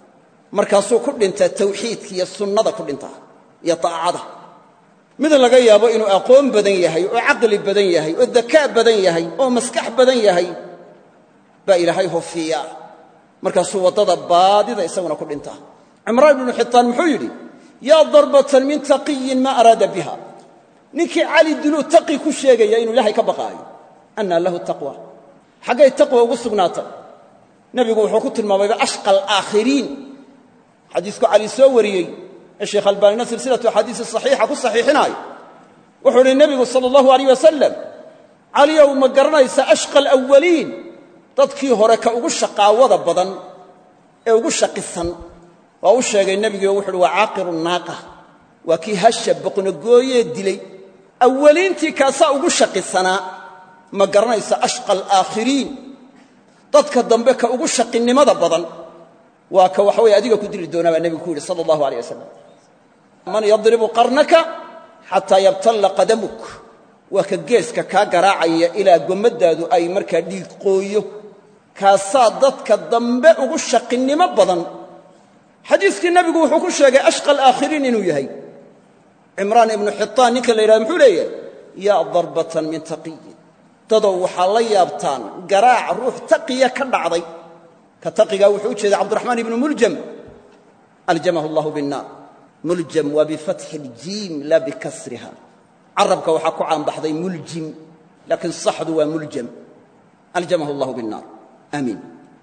markaasuu ku dhintaa tawxiidka iyo sunnada ku dhintaa iyo taacada mid laga yaabo inuu aqoon badan yahay oo caqli badan yahay oo dakaa badan yahay oo maskax badan yahay baa ilaahay hofiya markaasuu waddada baadida isaguna ku dhintaa cimraan ibnu xitaan muxuu yidhi yaa darbatan min taqiyin maa araada biha ninkii cali diluu taqi ku sheegaya inuu ilaahay ka baqaayo annaa lahu taqwa xaggay taqwa ugu sugnaatay nebigu wuxuu ku tilmaamayba ashqa alaakhiriin xadiisku cali soo wariyey ee sheekh albaanina silsilatu axaadiisi saxiixa ku saxiixinaayo wuxuu idhi nebigu sala allahu alayh wasalam caliyow ma garanaysa ashqa alawaliin dadkii hore ka ugu shaqaawada badan ee ugu shaqisan waa u sheegay nebigu wuxu uhi waa caaqiru naaqa waa kii hasha boqnogooyee dilay awaliintii kaasaa ugu shaqisanaa ma garanaysa ashqa alaakhiriin dadka dambe ka ugu shaqinimada badan waa ka waxa weye adiga ku dili doonaa baa nebigu ku yidhi sala allahu alayh wasalam man yadribu qarnaka xataa yabtalla qadamuk waa ka geeska kaa garaacaya ilaa gommadaadu ay markaa dhiig qooyo kaasaa dadka dambe ugu shaqinimo badan xadiiskii nebigu wuxuu ku sheegay ashqa alaakhiriin inuu yahay cimraan ibnu xitaan ninka la yidhahdo muxuu leeyahay yaa darbatan min taqiyin dadow waxaa la yaabtaan garaac ruux taqiya ka dhacday ka taqigaa wuxuu u jeeday cabdiraxmaan ibnu muljam aljamahu allahu binnaar muljam waa bifatxi iljiim laa bikasriha carabka waxaa ku caanbaxday muljim laakiin saxdu waa muljam aljamahu allahu binnaar aamiin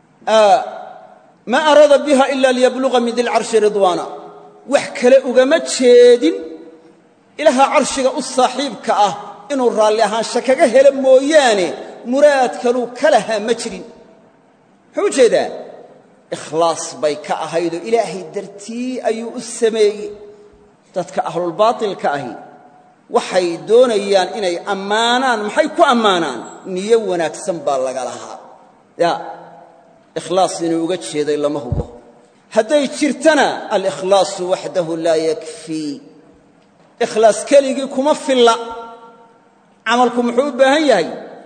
ma araada biha ila liyabluga min dilcarshi ridwaana wax kale ugama jeedin ilaaha carshiga u saaxiibka ah inuu raalli ahaansha kaga helo mooyaane muraad kaluu ka lahaa ma jirin muxuu u jeedaa ikhlaas bay ka ahaydoo ilaahay dartii ayuu u sameeyey dadka ahlulbaatilka ahi waxay doonayaan inay ammaanaan maxay ku ammaanaan niyo wanaagsan baa laga lahaa ya ikhlaas inuu uga jeeday lama hubo hadday jirtana alikhlaasu waxdahu laa yakfii ikhlaas keligii kuma filla camalku muxuu u baahan yahay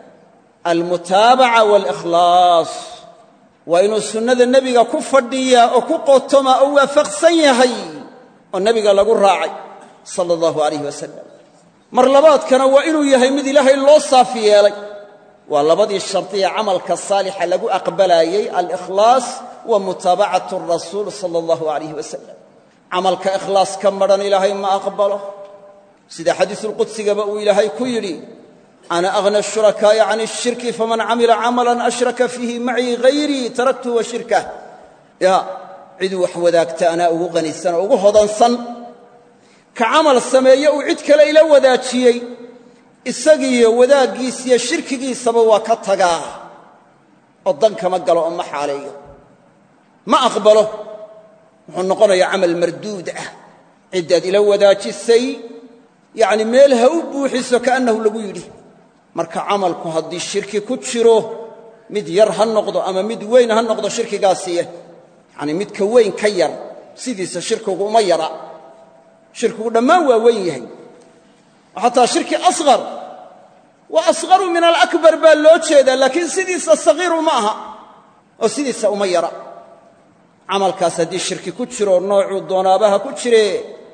almutaabaca waalikhlaas waa inuu sunnada nebiga ku fadhiyaa oo ku qotomaa oo waafaqsan yahay oo nebiga lagu raacay sala allahu alayh wasalam mar labaadkana waa inuu yahay mid ilaahay loo saafi yeelay waa labadii shardiya camalka saalixa lagu aqbalaayey alikhlaas wa mutaabacatu rasuul sala allahu alayh wasalam camalka ikhlaas ka madhan ilaahay ma aqbalo sida xadiisulqudsigaba uu ilaahay ku yidhi ana aghna ashurakaa'i can ashirki faman camila camalan ashraka fiihi macii hayrii taraktuhu wa shirkah ya ciduu wax wadaagta anaa ugu qanisan oo ugu hodansan ka camal sameeye uu cid kale ila wadaajiyey isagiiyo wadaaggiisiyo shirkigiisaba waa ka tagaa oo dan kama galo oo ma xaaleeyo ma aqbalo wuxuu noqonayaa camal marduud ah ciddaad ila wadaajisay yacni meel ha u buuxiso kaannahu lagu yidhi marka camalku haddii shirki ku jiro mid yar ha noqdo ama mid weyn ha noqdo shirkigaasiye yacni midka weyn ka yar sidiisa shirkigu uma yara shirkigu dhammaan waa weyn yahay xataa shirki asqar wa asqaru min alakbar baa loo jeedaa laakiin sidiisa sagiiru ma aha oo sidiisa uma yara camalkaas haddii shirki ku jiro noocuu doonaabaha ku jire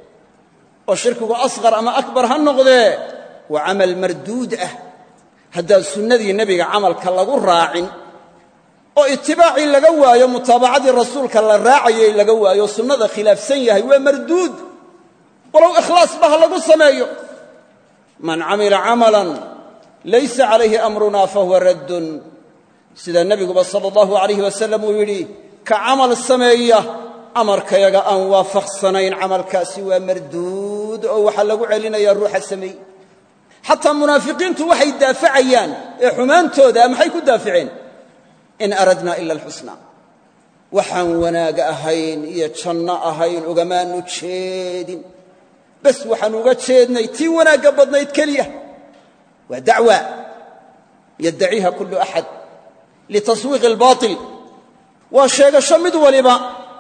oo shirkigu asqar ama akbar ha noqdee waa camal marduud ah haddaan sunnadii nebiga camalka lagu raacin oo itibaacii laga waayo mutaabacadii rasuulka la raacayay laga waayo sunnada khilaafsan yahay waa marduud walow ikhlaasba ha lagu sameeyo man camila camalan laysa calayhi amruna fahuwa raddun sida nebiguba sala allahu alayh wasalam uu yidhi ka camal sameeya amarkayaga aan waafaqsanayn camalkaasi waa marduud oo waxaa lagu celinayaa ruuxa sameey xataa munaafiqiintu waxay daafacayaan ee xumaantooda maxay ku daaficeen in aradnaa ila alxusna waxaan wanaaga ahayn iyo janno ahayn ugamaanu jeedin bas waxaan uga jeednay tii wanaagga badnayd keliya waa dacwa yaddaciiha kullu axad litaswiiqi albaatil waa sheegasho mid waliba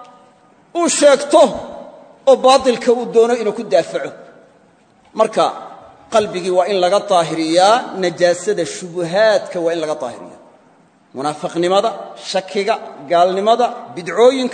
uu sheegto oo baatilka uu doono inuu ku daafaco marka qalbigii waa in laga daahiriyaa najaasada shubuhaadka waa in laga daahiriyaa munaafiqnimada shakiga gaalnimada bidcooyinka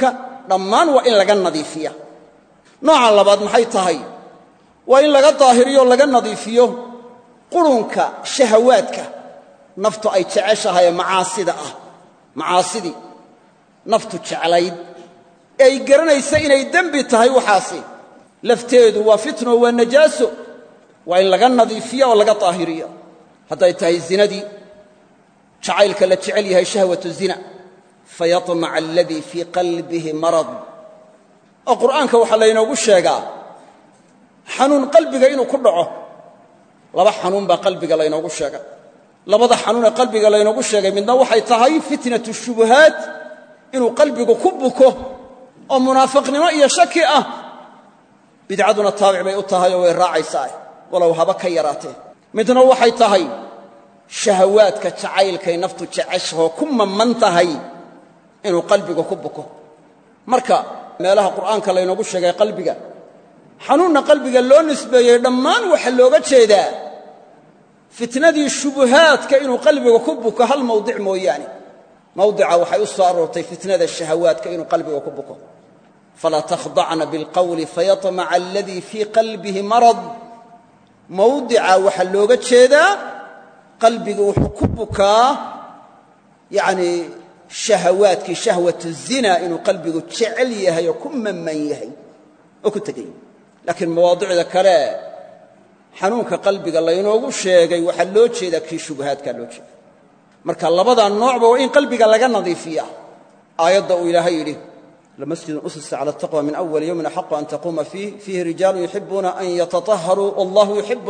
dhammaan waa in laga nadiifiya nooca labaad maxay tahay waa in laga daahiriyo o laga nadiifiyo qurunka shahawaadka naftu ay jeceshahay macaasida ah macaasidii naftu jeclayd ee ay garanaysa inay dembi tahay waxaasi lafteedu waa fitno waa najaaso waa in laga nadiifiya oo laga daahiriyo hadday tahay zinadii jacaylka la jecel yahay shahwatu zina fayatmaca aladii fii qalbihi marad oo qur'aanka waxaa laynoogu sheegaa xanuun qalbiga inuu ku dhaco laba xanuun baa qalbiga laynoogu sheegay labada xanuun ee qalbiga laynoogu sheegay midna waxay tahay fitnatu shubuhaat inuu qalbigu ku buko oo munaafiqnimo iyo shaki ah bidcaduna taabic bay u tahay oo way raacaysaa walow haba ka yaraatee midna waxay tahay shahawaadka jacaylkay naftu jeceshahoo ku mamman tahay inuu qalbigu ku buko marka meelaha qur'aanka laynoogu sheegay qalbiga xanuunna qalbiga loo nisbeeyey dhammaan waxa looga jeedaa fitnadii shubuhaadka inuu qalbiga ku buko hal mawdic mooyaane mawdica waxay u soo aroortay fitnada shahawaadka inuu qalbiga ku buko falaa takhdacna bilqawli fayatmaca aladii fii qalbihi marad mawdica waxaa looga jeedaa qalbiga wuxuu ku bukaa yacnii shahawaadkii shahwatu zina inuu qalbigu jecel yahay oo ku mamman yahay oo ku tegay laakiin mawaadicda kale xanuunka qalbiga laynoogu sheegay waxaa loo jeedaa kii shubahaadkaa loo jeeda marka labadaa noocba waa in qalbiga laga nadiifiya aayadda uu ilaahay yidhi lamasjidun usisa cala ataqwa min awali yowmin axaqu an taquuma fiihi rijaalun yuxibuuna an yataطaharuu wallahu yuxibu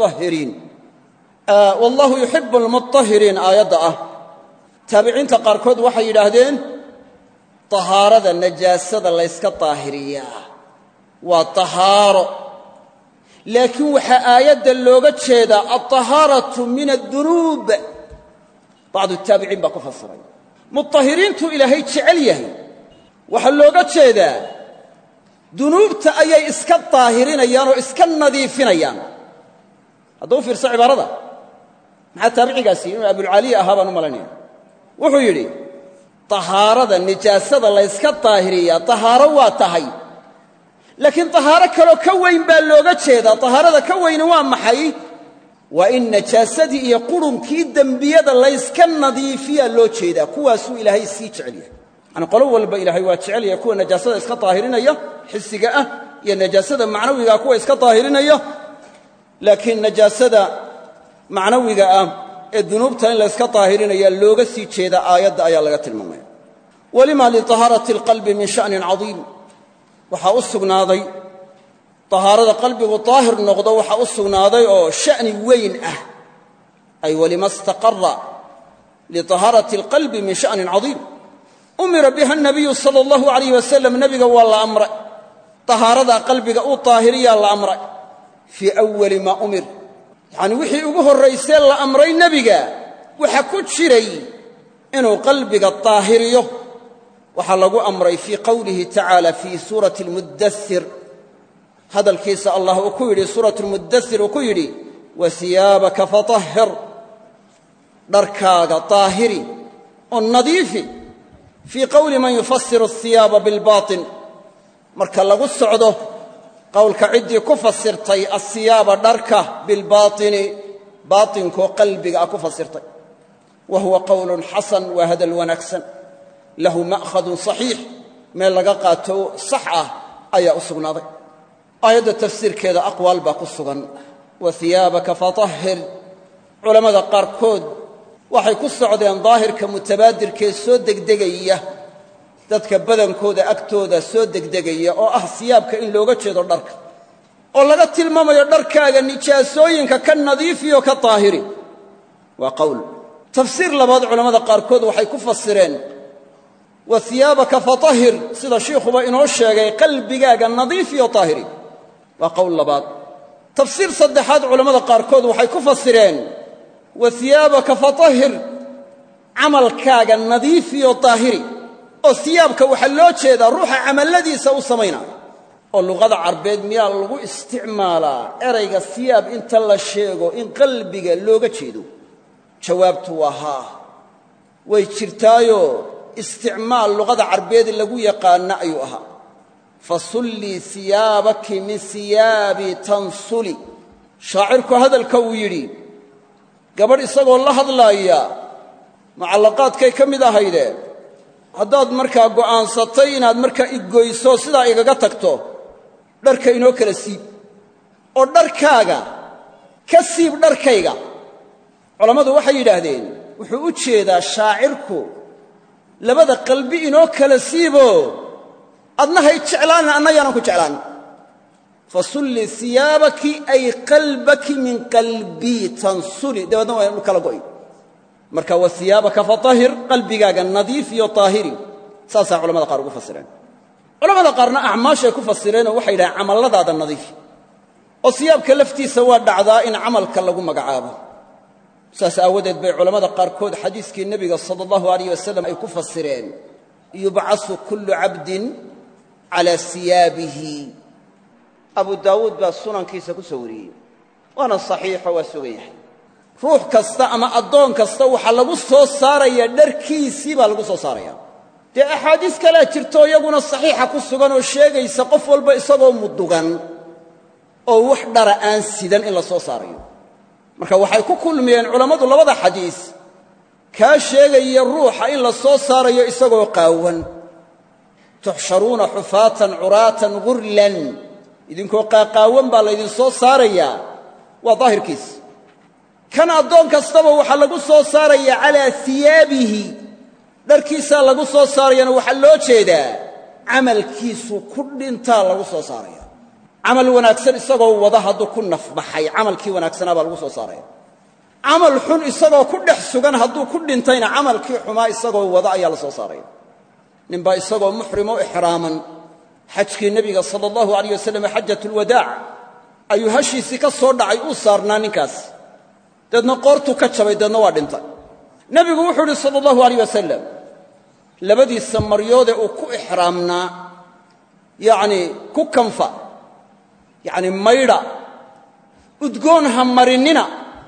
almuطahiriin aayadda ah taabiciinta qaarkood waxay yidhaahdeen tahaarada najaasada layska daahiriyaa waa tahaaro laakiin waxaa aayadda looga jeedaa alطahaaratu min addunuub bacdu taabiciin baa ku fasiray muطahiriintuu ilaahay jecel yahay waxaa looga jeedaa dunuubta ayay iska daahirinayaan oo iska nadiifinayaan hadda u fiirsa cibaarada maxaa taabicigaasi inuu abulcaliya ahaa baan u malaynaya wuxuu yidhi tahaarada nijaasada layska daahiriyaa tahaaro waa tahay laakiin tahaaro kaloo ka weyn baa looga jeedaa tahaarada ka weyni waa maxay waa in najaasadii iyo qurunkii dembiyada layska nadiifiyaa loo jeedaa kuwaasuu ilaahay sii jecel yahay yani qolo walba ilaahay waa jecel yahay kuwa najaasada iska daahirinaya xisiga ah iyo najaasada macnawigaa kuwa iska daahirinaya laakiin najaasada macnawiga ah ee dunuubta in layska daahirinaya looga sii jeeda aayadda ayaa laga tilmaamaya walima liطahaarati اlqalbi min sha'nin cadiim waxaa u sugnaaday tahaarada qalbigu daahir noqdo waxaa u sugnaaday oo sha'ni weyn ah ay walima istaqara liطahaarati اlqalbi min sha'nin cadiim umira biha الnabiyu salى اllahu alayh wasalam nebiga waa la amray tahaarada qalbiga uu daahiriyaa la amray fii awali maa umir yacanii wixii ugu horraysee la amray nebiga waxa ku jiray inuu qalbiga daahiriyo waxaa lagu amray fii qowlihi tacaala fii suurati almuddasir hadalkiisa allah uu ku yidhi suuratu lmuddasir uu ku yidhi wa siyaabaka fatahhir dharkaaga daahiri oo nadiifi fii qowli man yufasiru asiyaaba bilbaatin marka lagu socdo qowlka ciddii ku fasirtay asiyaaba dharka bilbaatini baatinkoo qalbiga ah ku fasirtay wa huwa qowlun xasan waa hadal wanaagsan lahu ma'khadun saxiix meel laga qaato sax ah ayaa u sugnaaday aayadda tafsiirkeeda aqwaal baa ku sugan wa hiyaabaka fatahhir culammada qaarkood waxay ku socdeen daahirka mutabaadirkee soo degdegaya dadka badankooda agtooda soo degdegaya oo ah siyaabka in looga jeedo dharka oo laga tilmaamayo dharkaaga nijaasooyinka ka nadiifiyo ka daahiri waa qowl tafsiir labaad culammada qaarkood waxay ku fasireen wa hiyaabaka fatahhir sida shiikhuba inoo sheegay qalbigaaga nadiifiyo daahiri waa qowl labaad tafsiir saddexaad culammada qaarkood waxay ku fasireen wa hiyaabaka fatahhir camalkaaga nadiifiyo daahiri oo siyaabka waxaa loo jeedaa ruuxa camalladiisa u samaynaayo oo luqada carbeed miyaa lagu isticmaalaa erayga siyaab inta la sheego in qalbiga looga jeedo jawaabtu waa haa way jirtaayo isticmaal luqada carbeed lagu yaqaana ayuu ahaa fasullii siyaabaki min siyaabi tansuli shaacirku hadalka uu yidhi gabadh isagoo la hadlaaya mucallaqaadkay ka mid ahayde haddaad markaa go'aansatay inaad markaa igoyso sidaa igaga tagto dharka inoo kala siib oo dharkaaga ka siib dharkayga culammadu waxay yidhaahdeen wuxuu u jeedaa shaacirku labada qalbi inoo kala siibo adna hay jeclaanin anna yaanan ku jeclaan fasulli siyaabaki ay qalbaki min qalbii tansuli dabeedna waa inu kala go'y marka wa siyaabaka fatahir qalbigaaga nadiif iyo taahiri saasaa culamada qaar ugu fasireen culamada qaarna acmaashay ku fasireenoo waxay yidhahdeen camalladaada nadiif oo siyaabka laftiisa waa dhacdaa in camalka lagu magacaabo saas aawadeed bay culammada qaarkood xadiiskii nebiga sala allahu alayh wasalam ay ku fasireen yubcasu kullu cabdin calaa siyaabihi abu daawuud baa sunankiisa ku soo wariyey waana saxiixo waa sugan yahay ruux kasta ama addoon kasta waxaa lagu soo saarayaa dharkiisii baa lagu soo saaraya dee axaadiis kalea jirto iyaguna saxiixa ku sugan oo sheegaysa qof walba isagoo mudugan oo wax dhara aan sidan in la soo saarayo marka waxay ku kulmiyeen culammadu labada xadiis kaa sheegaya ruuxa in la soo saarayo isagoo qaawan tuxsharuuna xufaatan curaatan gurlan idinkoo qaaqaawan baa laydin soo saarayaa waa daahirkiis kan addoon kastaba waxaa lagu soo saarayaa calaa hiyaabihi dharkiisaa lagu soo saarayana waxaa loo jeedaa camalkiisu ku dhintaa lagu soo saaraya camal wanaagsan isagoo wada hadduu ku nafbaxay camalkii wanaagsanaa baa lagu soo saaraya camal xun isagoo ku dhex sugan hadduu ku dhintayna camalkii xumaa isagoo wada ayaa la soo saaraya ninbaa isagoo muxrimo ixraaman xajkii nebiga sala allahu alayh wasalam xajatulwadaac ayuu hashiisii ka soo dhacay uu saarnaa ninkaas deedna qoortuu ka jabay deedna waa dhintay nebigu wuxuu idhi sala allahu alayh wasalam labadiisa maryoodee uu ku ixraamnaa yacnii ku kanfa yacni maydha udgoon ha marinnina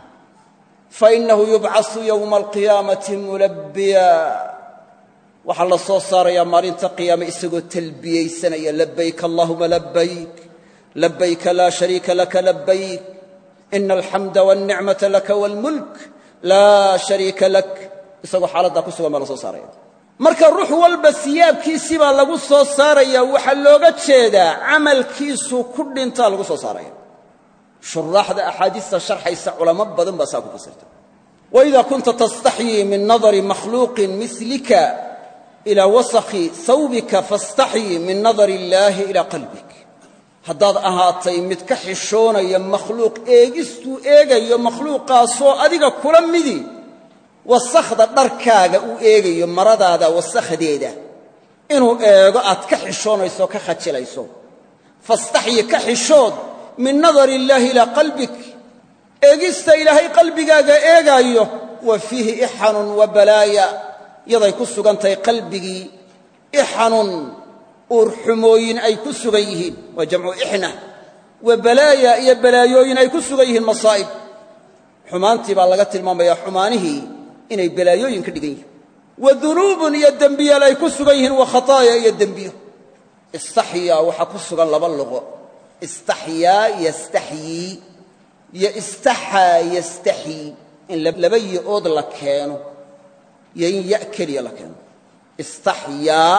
fa innahu yubcasu yowma alqiyaamati mulabbiya waxaa la soo saarayaa maalinta qiyaame isagoo talbiyaysanaya labayk allahuma labayk labayka laa shariika laka labayk ina alxamda walnicmata laka waalmulk laa shariika lak isagoo xaaladdaa ku sugan baa la soo saaraya marka ruux walba siyaabkiisii baa lagu soo saaraya waxaa looga jeedaa camalkiisu ku dhintaa lagu soo saaraya shuraaxda axaadiista sharxaysa culamo badan baa saa ku fasirta waida kunta tastaxyii min nadari makhluuqin milika ilaa wasakhi sawbika fastaxyii min nadari illaahi ilaa qalbik haddaad ahaatay mid ka xishoonaya makhluuq eegistuu eegayo makhluuqaasoo adiga kula midi wasakhda dharkaaga uu eegayo maradaada wasakhdeeda inuu eego aad ka xishoonayso ka khajilayso fastaxyi ka xishood min nadari illaahi ilaa qalbik eegista ilaahay qalbigaaga eegaayo wa fiihi ixanun wa balaaya yaday ku sugan tahay qalbigii ixanun uurxumooyin ay ku sugan yihiin waa jamcu ixna wa balaaya iyo balaayooyin ay ku sugan yihiin masaa'ib xumaantii baa laga tilmaamayaa xumaanihii inay balaayooyin ka dhigan yihiin wa dunuubun iyo dembiyaal ay ku sugan yihiin wa khataaya iyo dembiyo istaxyaa waxaa ku sugan laba luqo istaxyaa yastaxyii iyo istaxaa yastaxyii in laba yo-ood la keeno iyo in ya keliya la keeno istaxyaa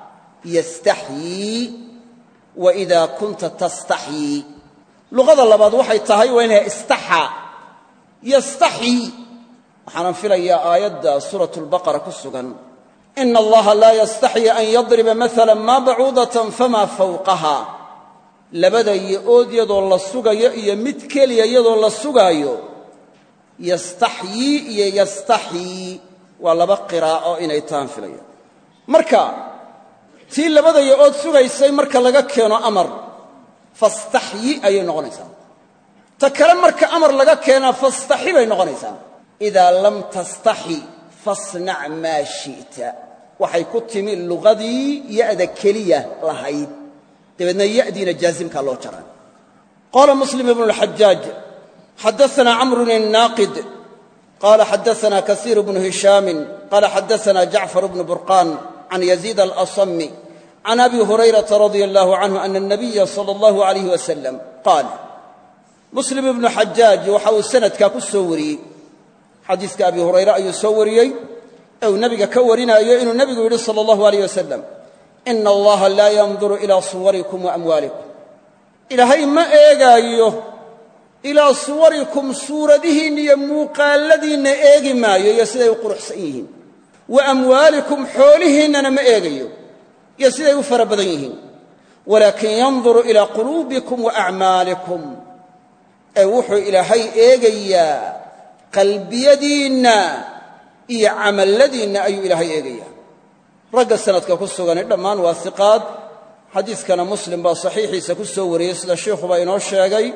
yastaxyii wa idaa kunta tastaxyii luqada labaad waxay tahay waa inay istaxaa yastaxyii waxaanan filayaa aayadda suuratu lbaqara ku sugan ina allaha laa yastaxyi an yadriba maala maa bacuudatan famaa fawqaha labada yo-ood iyadoo la sugayo iyo mid keliya iyadoo la sugaayo yastaxyii iyo yastaxyii waa laba qiraa'o inay tahan filaya marka tii labada yo-ood sugaysay marka laga keeno amar fastaxyi ayay noqonaysaa ta kale marka amar laga keenaa fastaxi bay noqonaysaa idaa lam tastaxi fasnac maa shi'ta waxay ku timi luqadii ya'da keliya lahayd dabeedna ya'diina jaazimkaa loo jaray qaala muslim ibnu اlxajaaj xadaanaa camrun الnaaqid قال حدثنا كثير بن هشام قال حدثنا جعفر بن برقان عن يزيد الأصم عن أبي هريرة رضي الله عنه أن النبي صلى الله عليه وسلم قال مسلم بن حجاج وحاو السند كسوري حديث أبي هريرة أي سوري أو نبي كورنا إنه النبي يقول صلى الله عليه وسلم إن الله لا ينظر إلى صوركم وأموالكم إلهي ما إيغايو إلى صوركم سوردهن يموقا الذين إيغي مايو يسيدي قرحسئيهن وأموالكم حولهن ما إيغايو يسيدي فربضيهن ولكن ينظر إلى قلوبكم وأعمالكم أوحو إلهي إيغايا قلبي دينا إي عمل لدينا أي إلهي إيغايا رجع السنة كسوغان الدمان والثقات حديث كان مسلم بصحيح سكسوري سلا الشيخ باينو الشاقي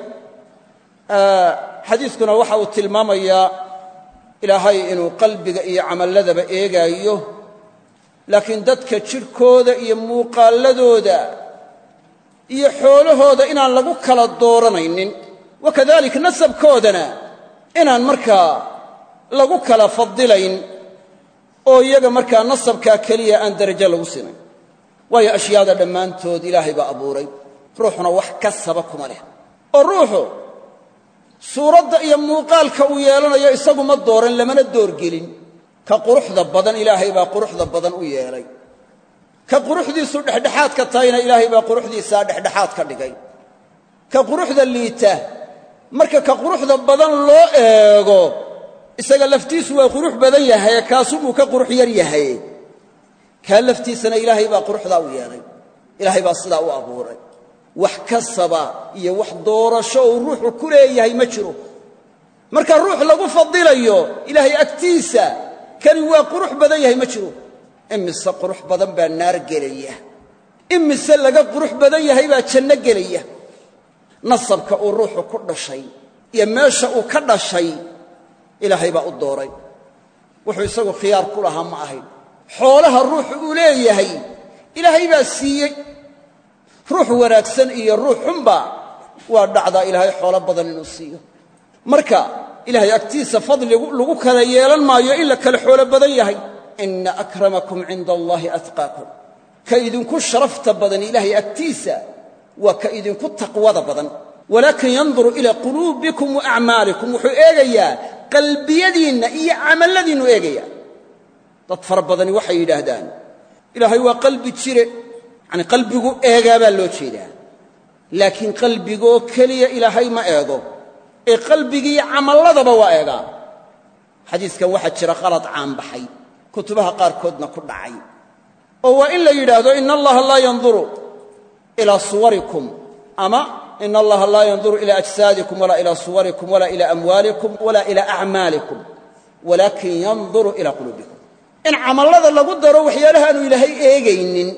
حديث كنا وحاو التلمامية إلهي إنو قلبك إي عمل لذب إيغايو لكن دادك تشركودا إي موقال لدودا إي حولهودا إنان لغوك للدورنين وكذلك نسب كودنا إنان مركا لغوك لفضلين oo iyaga markaa nasabka kaliya aan darajo lagu sinay way ashyaada dhamaantood ilaahay ba abuuray ruuxuna wax kasaba kuma leh oo ruuxu suurada iyo muuqaalka uu yeelanayo isagu ma dooran lamana doorgelin ka quruxda badan ilaahay ba quruxda badan u yeelay ka quruxdiisu dhexdhexaad ka taayna ilaahay ba quruxdiisa dhexdhexaad ka dhigay ka quruxda liita marka ka quruxda badan loo eego isaga laftiisu waa qurux badan yahay kaasuu ka qurux yar yahay ka laftiisana ilaahay baa quruxda u yeelay ilaahay baa sida u abuuray wax kasaba iyo wax doorasho oo ruuxu ku leeyahay ma jiro marka ruux lagu fadilayo ilaahay agtiisa kani waa qurux badan yahay ma jiro imisa qurux badan baa naar gelaya imisa laga qurux badan yahay baa janno gelaya nasabka uu ruuxu ku dhashay iyo meesha uu ka dhashay ilaahay baa u dooray wuxuu isagu khiyaar ku lahaa ma ahayn xoolaha ruuxu uu leeyahay ilaahay baa siiyey ruux wanaagsan iyo ruux xunba waa dhacdaa ilaahay xoolo badan inuu siiyo marka ilaahay agtiisa fadli lagu kala yeelan maayo in la kala xoolo badan yahay inna akramakum cinda allahi atqaakum ka idinku sharafta badan ilaahay agtiisa waa ka idinku taqwada badan ولكن ينظر إلى قلوبكم وأعمالكم وحو إيغيا قلبيدين إيا عمل الذين إيغيا تطفر بضني وحي يدهدان إلهي وقلبي تشيري يعني قلبي إيغا بالو تشيري لكن قلبي كلي إلهي ما إيغو إي قلبي عمل الله بوا إيغا حديث كان واحد شرا غلط عام بحي كتبها قار كودنا كل عي وإلا يدهدو إن الله لا ينظر إلى صوركم أما إن الله لا ينظر إلى أجسادكم ولا إلى صوركم ولا إلى أموالكم ولا إلى أعمالكم ولكن ينظر إلى قلوبكم إن عمل الله لا قد روح يلها أنه إلهي إيجين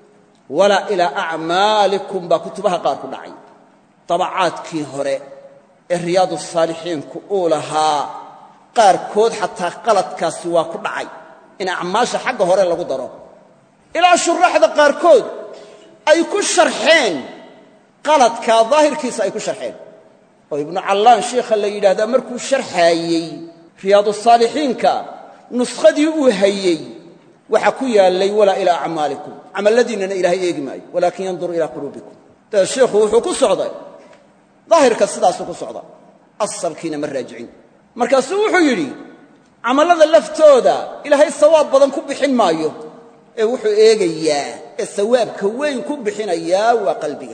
ولا إلى أعمالكم بكتبها قارك دعي طبعات كي هراء الرياض الصالحين كؤولها قاركود حتى قلت كاسوا كدعي إن أعماش حق هراء لا قد روح إلى شرح ذا قاركود أي كل شرحين قالت كظاهر كيس أي كشرحين وابن علان شيخ اللي يلاه مركو شرحايي رياض الصالحين كا نسخدي وهيي وحكويا اللي ولا إلى أعمالكم عمل الذين إلهي إجماعي ولكن ينظر إلى قلوبكم ده الشيخ وحكو صعدا ظاهر كالصدا سوق صعدا أصل كينا من راجعين مركز وحيري عمل هذا اللفتودا إلهي الثواب بدن كبحين مايو وحو إيجيا الثواب كوين كبحين إياه وقلبيه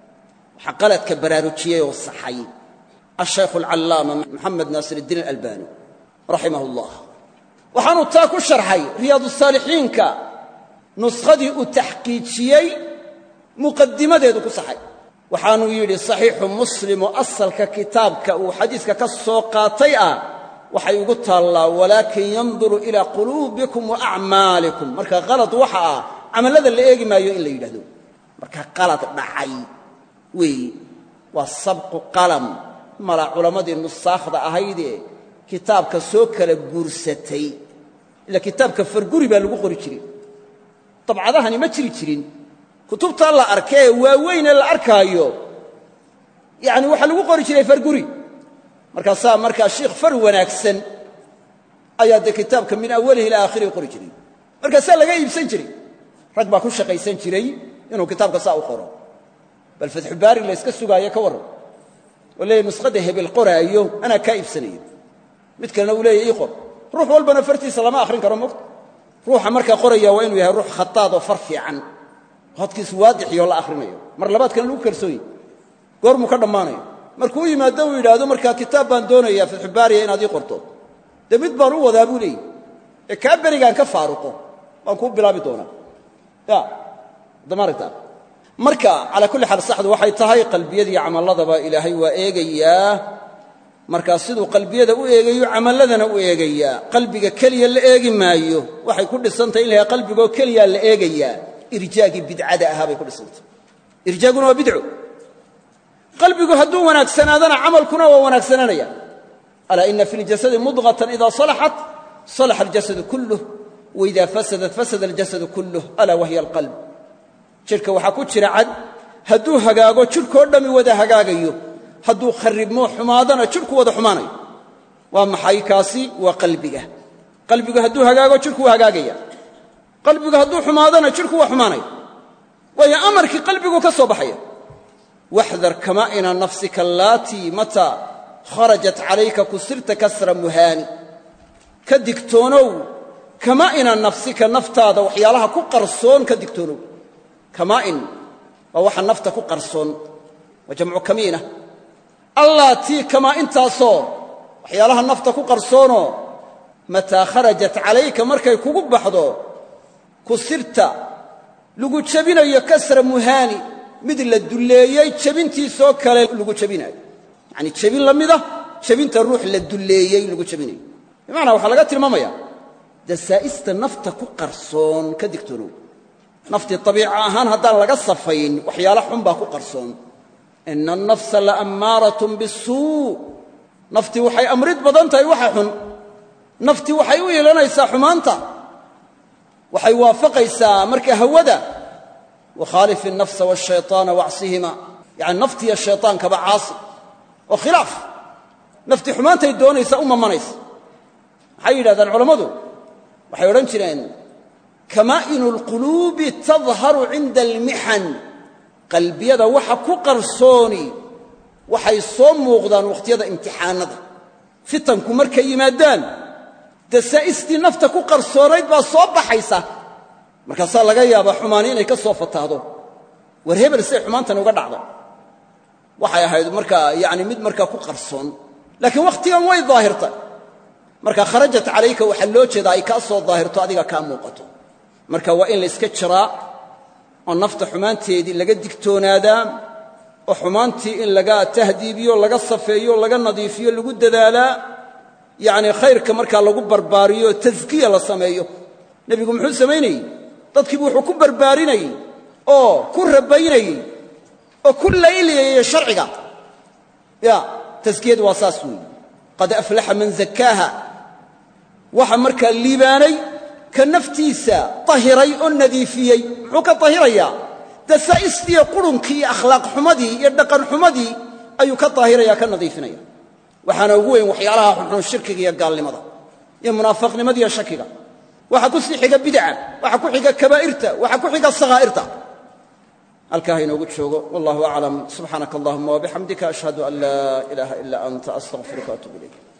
حقلت كبراروتشيه والصحي الشيخ العلامة محمد ناصر الدين الألباني رحمه الله وحانو تاكو الشرحي رياض الصالحين كا نسخدي التحقيقي مقدمة ديدو صحي وحانو يلي صحيح مسلم وأصل ككتاب وحديث كالسوقاتي وحي قلت الله ولكن ينظر إلى قلوبكم وأعمالكم مركا غلط وحا عمل هذا اللي يجي ما يؤين يجهدو مركا غلط بحي والسبق قلم ملا علماء النصاخ أهيدي كتاب كسوكل بورستي إلا كتاب كفرقوري بالغو قري جرين طبعا هذا ما جري جرين كتبت الله أركاي ووين الأركايو يعني waxa lagu qori jiray farguri marka الشيخ فر wanaagsan ayaa dee kitaabka min awalihi ilaa aakhirihi qori jiray markaasaa laga iibsan jiray rag baa ku shaqaysan jiray inuu kitaabka saa u qoro bal fatxubaari la yska sugaayo ka warran oo leeyahy nuskhada hebel qoraayo anaa kaa iibsanayo mid kalena uu leeyahy ii qor ruux walbana fartiisa lama akhrin karo mogta ruuxa markaa qoraya waa inuu yahay ruux khataad oo far fiican hadkiisu waadixiyoo la akhrinayo mar labaadkana lagu kalsoonye goormuu ka dhammaanayo markuu u yimaado uu yidhaahdo markaa kitaab baan doonayaa fatxubaariya inaad ii qorto dee mid baan u wadaa buu leeyahy ee kaa berigaan ka faaruqo waan kuu bilaabi doonaa ya damaragtaa marka calaa kulli xaal saxdu waxay tahay qalbiyadiiyo camalladaba ilaahay waa eegayaa markaa siduu qalbiyada u eegayo camalladana u eegayaa qalbiga keliya la eegi maayo waxay ku dhisantahay in la yahay qalbigoo keliyaa la eegayaa irjaagii bidcada ahaa bay ku dhisantahay irjaaguna waa bidco qalbigu hadduu wanaagsanaadana camalkuna waa wanaagsanaanaya alaa ina fi ljasadi mudqatan idaa salaxat salaxa aljasadu kulluh waidaa fasadat fasada aljasadu kulluh alaa wahiya alqalb jidhka waxaa ku jira cad hadduu hagaago jidhkoo dhammi wada hagaagayo hadduu kharribmo xumaadana jidhku wada xumaanayo waa maxay kaasi waa qalbiga qalbigu hadduu hagaago jidhku waa hagaagaya qalbigu hadduu xumaadana jidhku waa xumaanaya waayo amarkii qalbigu ka soo baxaya waxdar kamaa'ina nafsika allaatii mataa kharajat calayka kusirta kasra muhaani ka digtoonow kamaa'ina nafsika naftaada waxyaalaha ku qarsoon ka digtoonow kamaa'in waa waxa nafta ku qarsoon waa jamcu kamiina allaatii kamaa'intaasoo waxyaalaha nafta ku qarsoonoo mataa kharajat calayka markay kugu baxdo kusirta lagu jebinayo kasra muhaani mid la dulleeyey jebintiisoo kale lagu jebinaayo yacanii jebin la mida jebinta ruux la dulleeyey lagu jebinayo bimacnaa waxaa laga tilmaamaya dasaa'ista nafta ku qarsoon ka digtoonow naftii abiica ahaan haddaan laga safayn waxyaala xun baa ku qarsoon ina annafsa la ammaaratun bisuu naftii waxay amrid badan tahay waxa xun naftii waxay u ilanaysaa xumaanta waxay waafaqaysaa marka hawada wakhaalif الnafsa wالshayطaana wacsihima yani naftiiyo shayطaankaba caasi oo khilaaf naftii xumaantay doonaysa u mamanaysa maxay yidhahdaan culammadu waxay odhan jireen kamaa'inu اlquluubi tadharu cinda almixan qalbiyada waxa ku qarsooni waxay soo muuqdaan wakhtiyada imtixaanada fitanku markay yimaadaan dasaa'istii nafta ku qarsoonayd baa soo baxaysa markaasaa laga yaabaa xumaani inay ka soo fataahdo war hebel say xumaantan uga dhacdo waxay ahayd markaa yani mid markaa ku qarsoon laakiin wakhtigan way daahirtay marka kharajat calayka waxaa loo jeedaa ay kaa soo daahirto adiga kaa muuqato marka waa in la iska jiraa oo nafta xumaanteedii laga digtoonaadaa oo xumaantii in laga tahdiibiyo laga safeeyo laga nadiifiyo lagu dadaalaa yacni khayrka markaa lagu barbaariyo taskiya la sameeyo nebigu muxuu samaynayey dadkiibu wuxuu ku barbaarinayey oo ku rabaynayey oo ku layliyayey sharciga ya taskiyadu waa saas weeye qad aflaxa man zakkaaha waxa markaa liibaanay ka naftiisa tahiray oo nadiifiyey muxuu ka tahirayaa dasaa'istii qurunkii iyo akhlaaq xumadii iyo dhaqan xumadii ayuu ka tahiraya ka nadiifinaya waxaana ugu weyn waxyaalaha xunxun shirkiga iyo gaalnimada iyo munaafiqnimada iyo shakiga waxa ku sii xiga bidca waxa ku xiga kabaa'irta waxa ku xiga sagaa'irta halkaa inoogu joogo wallahu aclam subxaanaka allahuma wabixamdika ashhadu an laa ilaaha ila anta astaghfiruka wa atuubu ilayk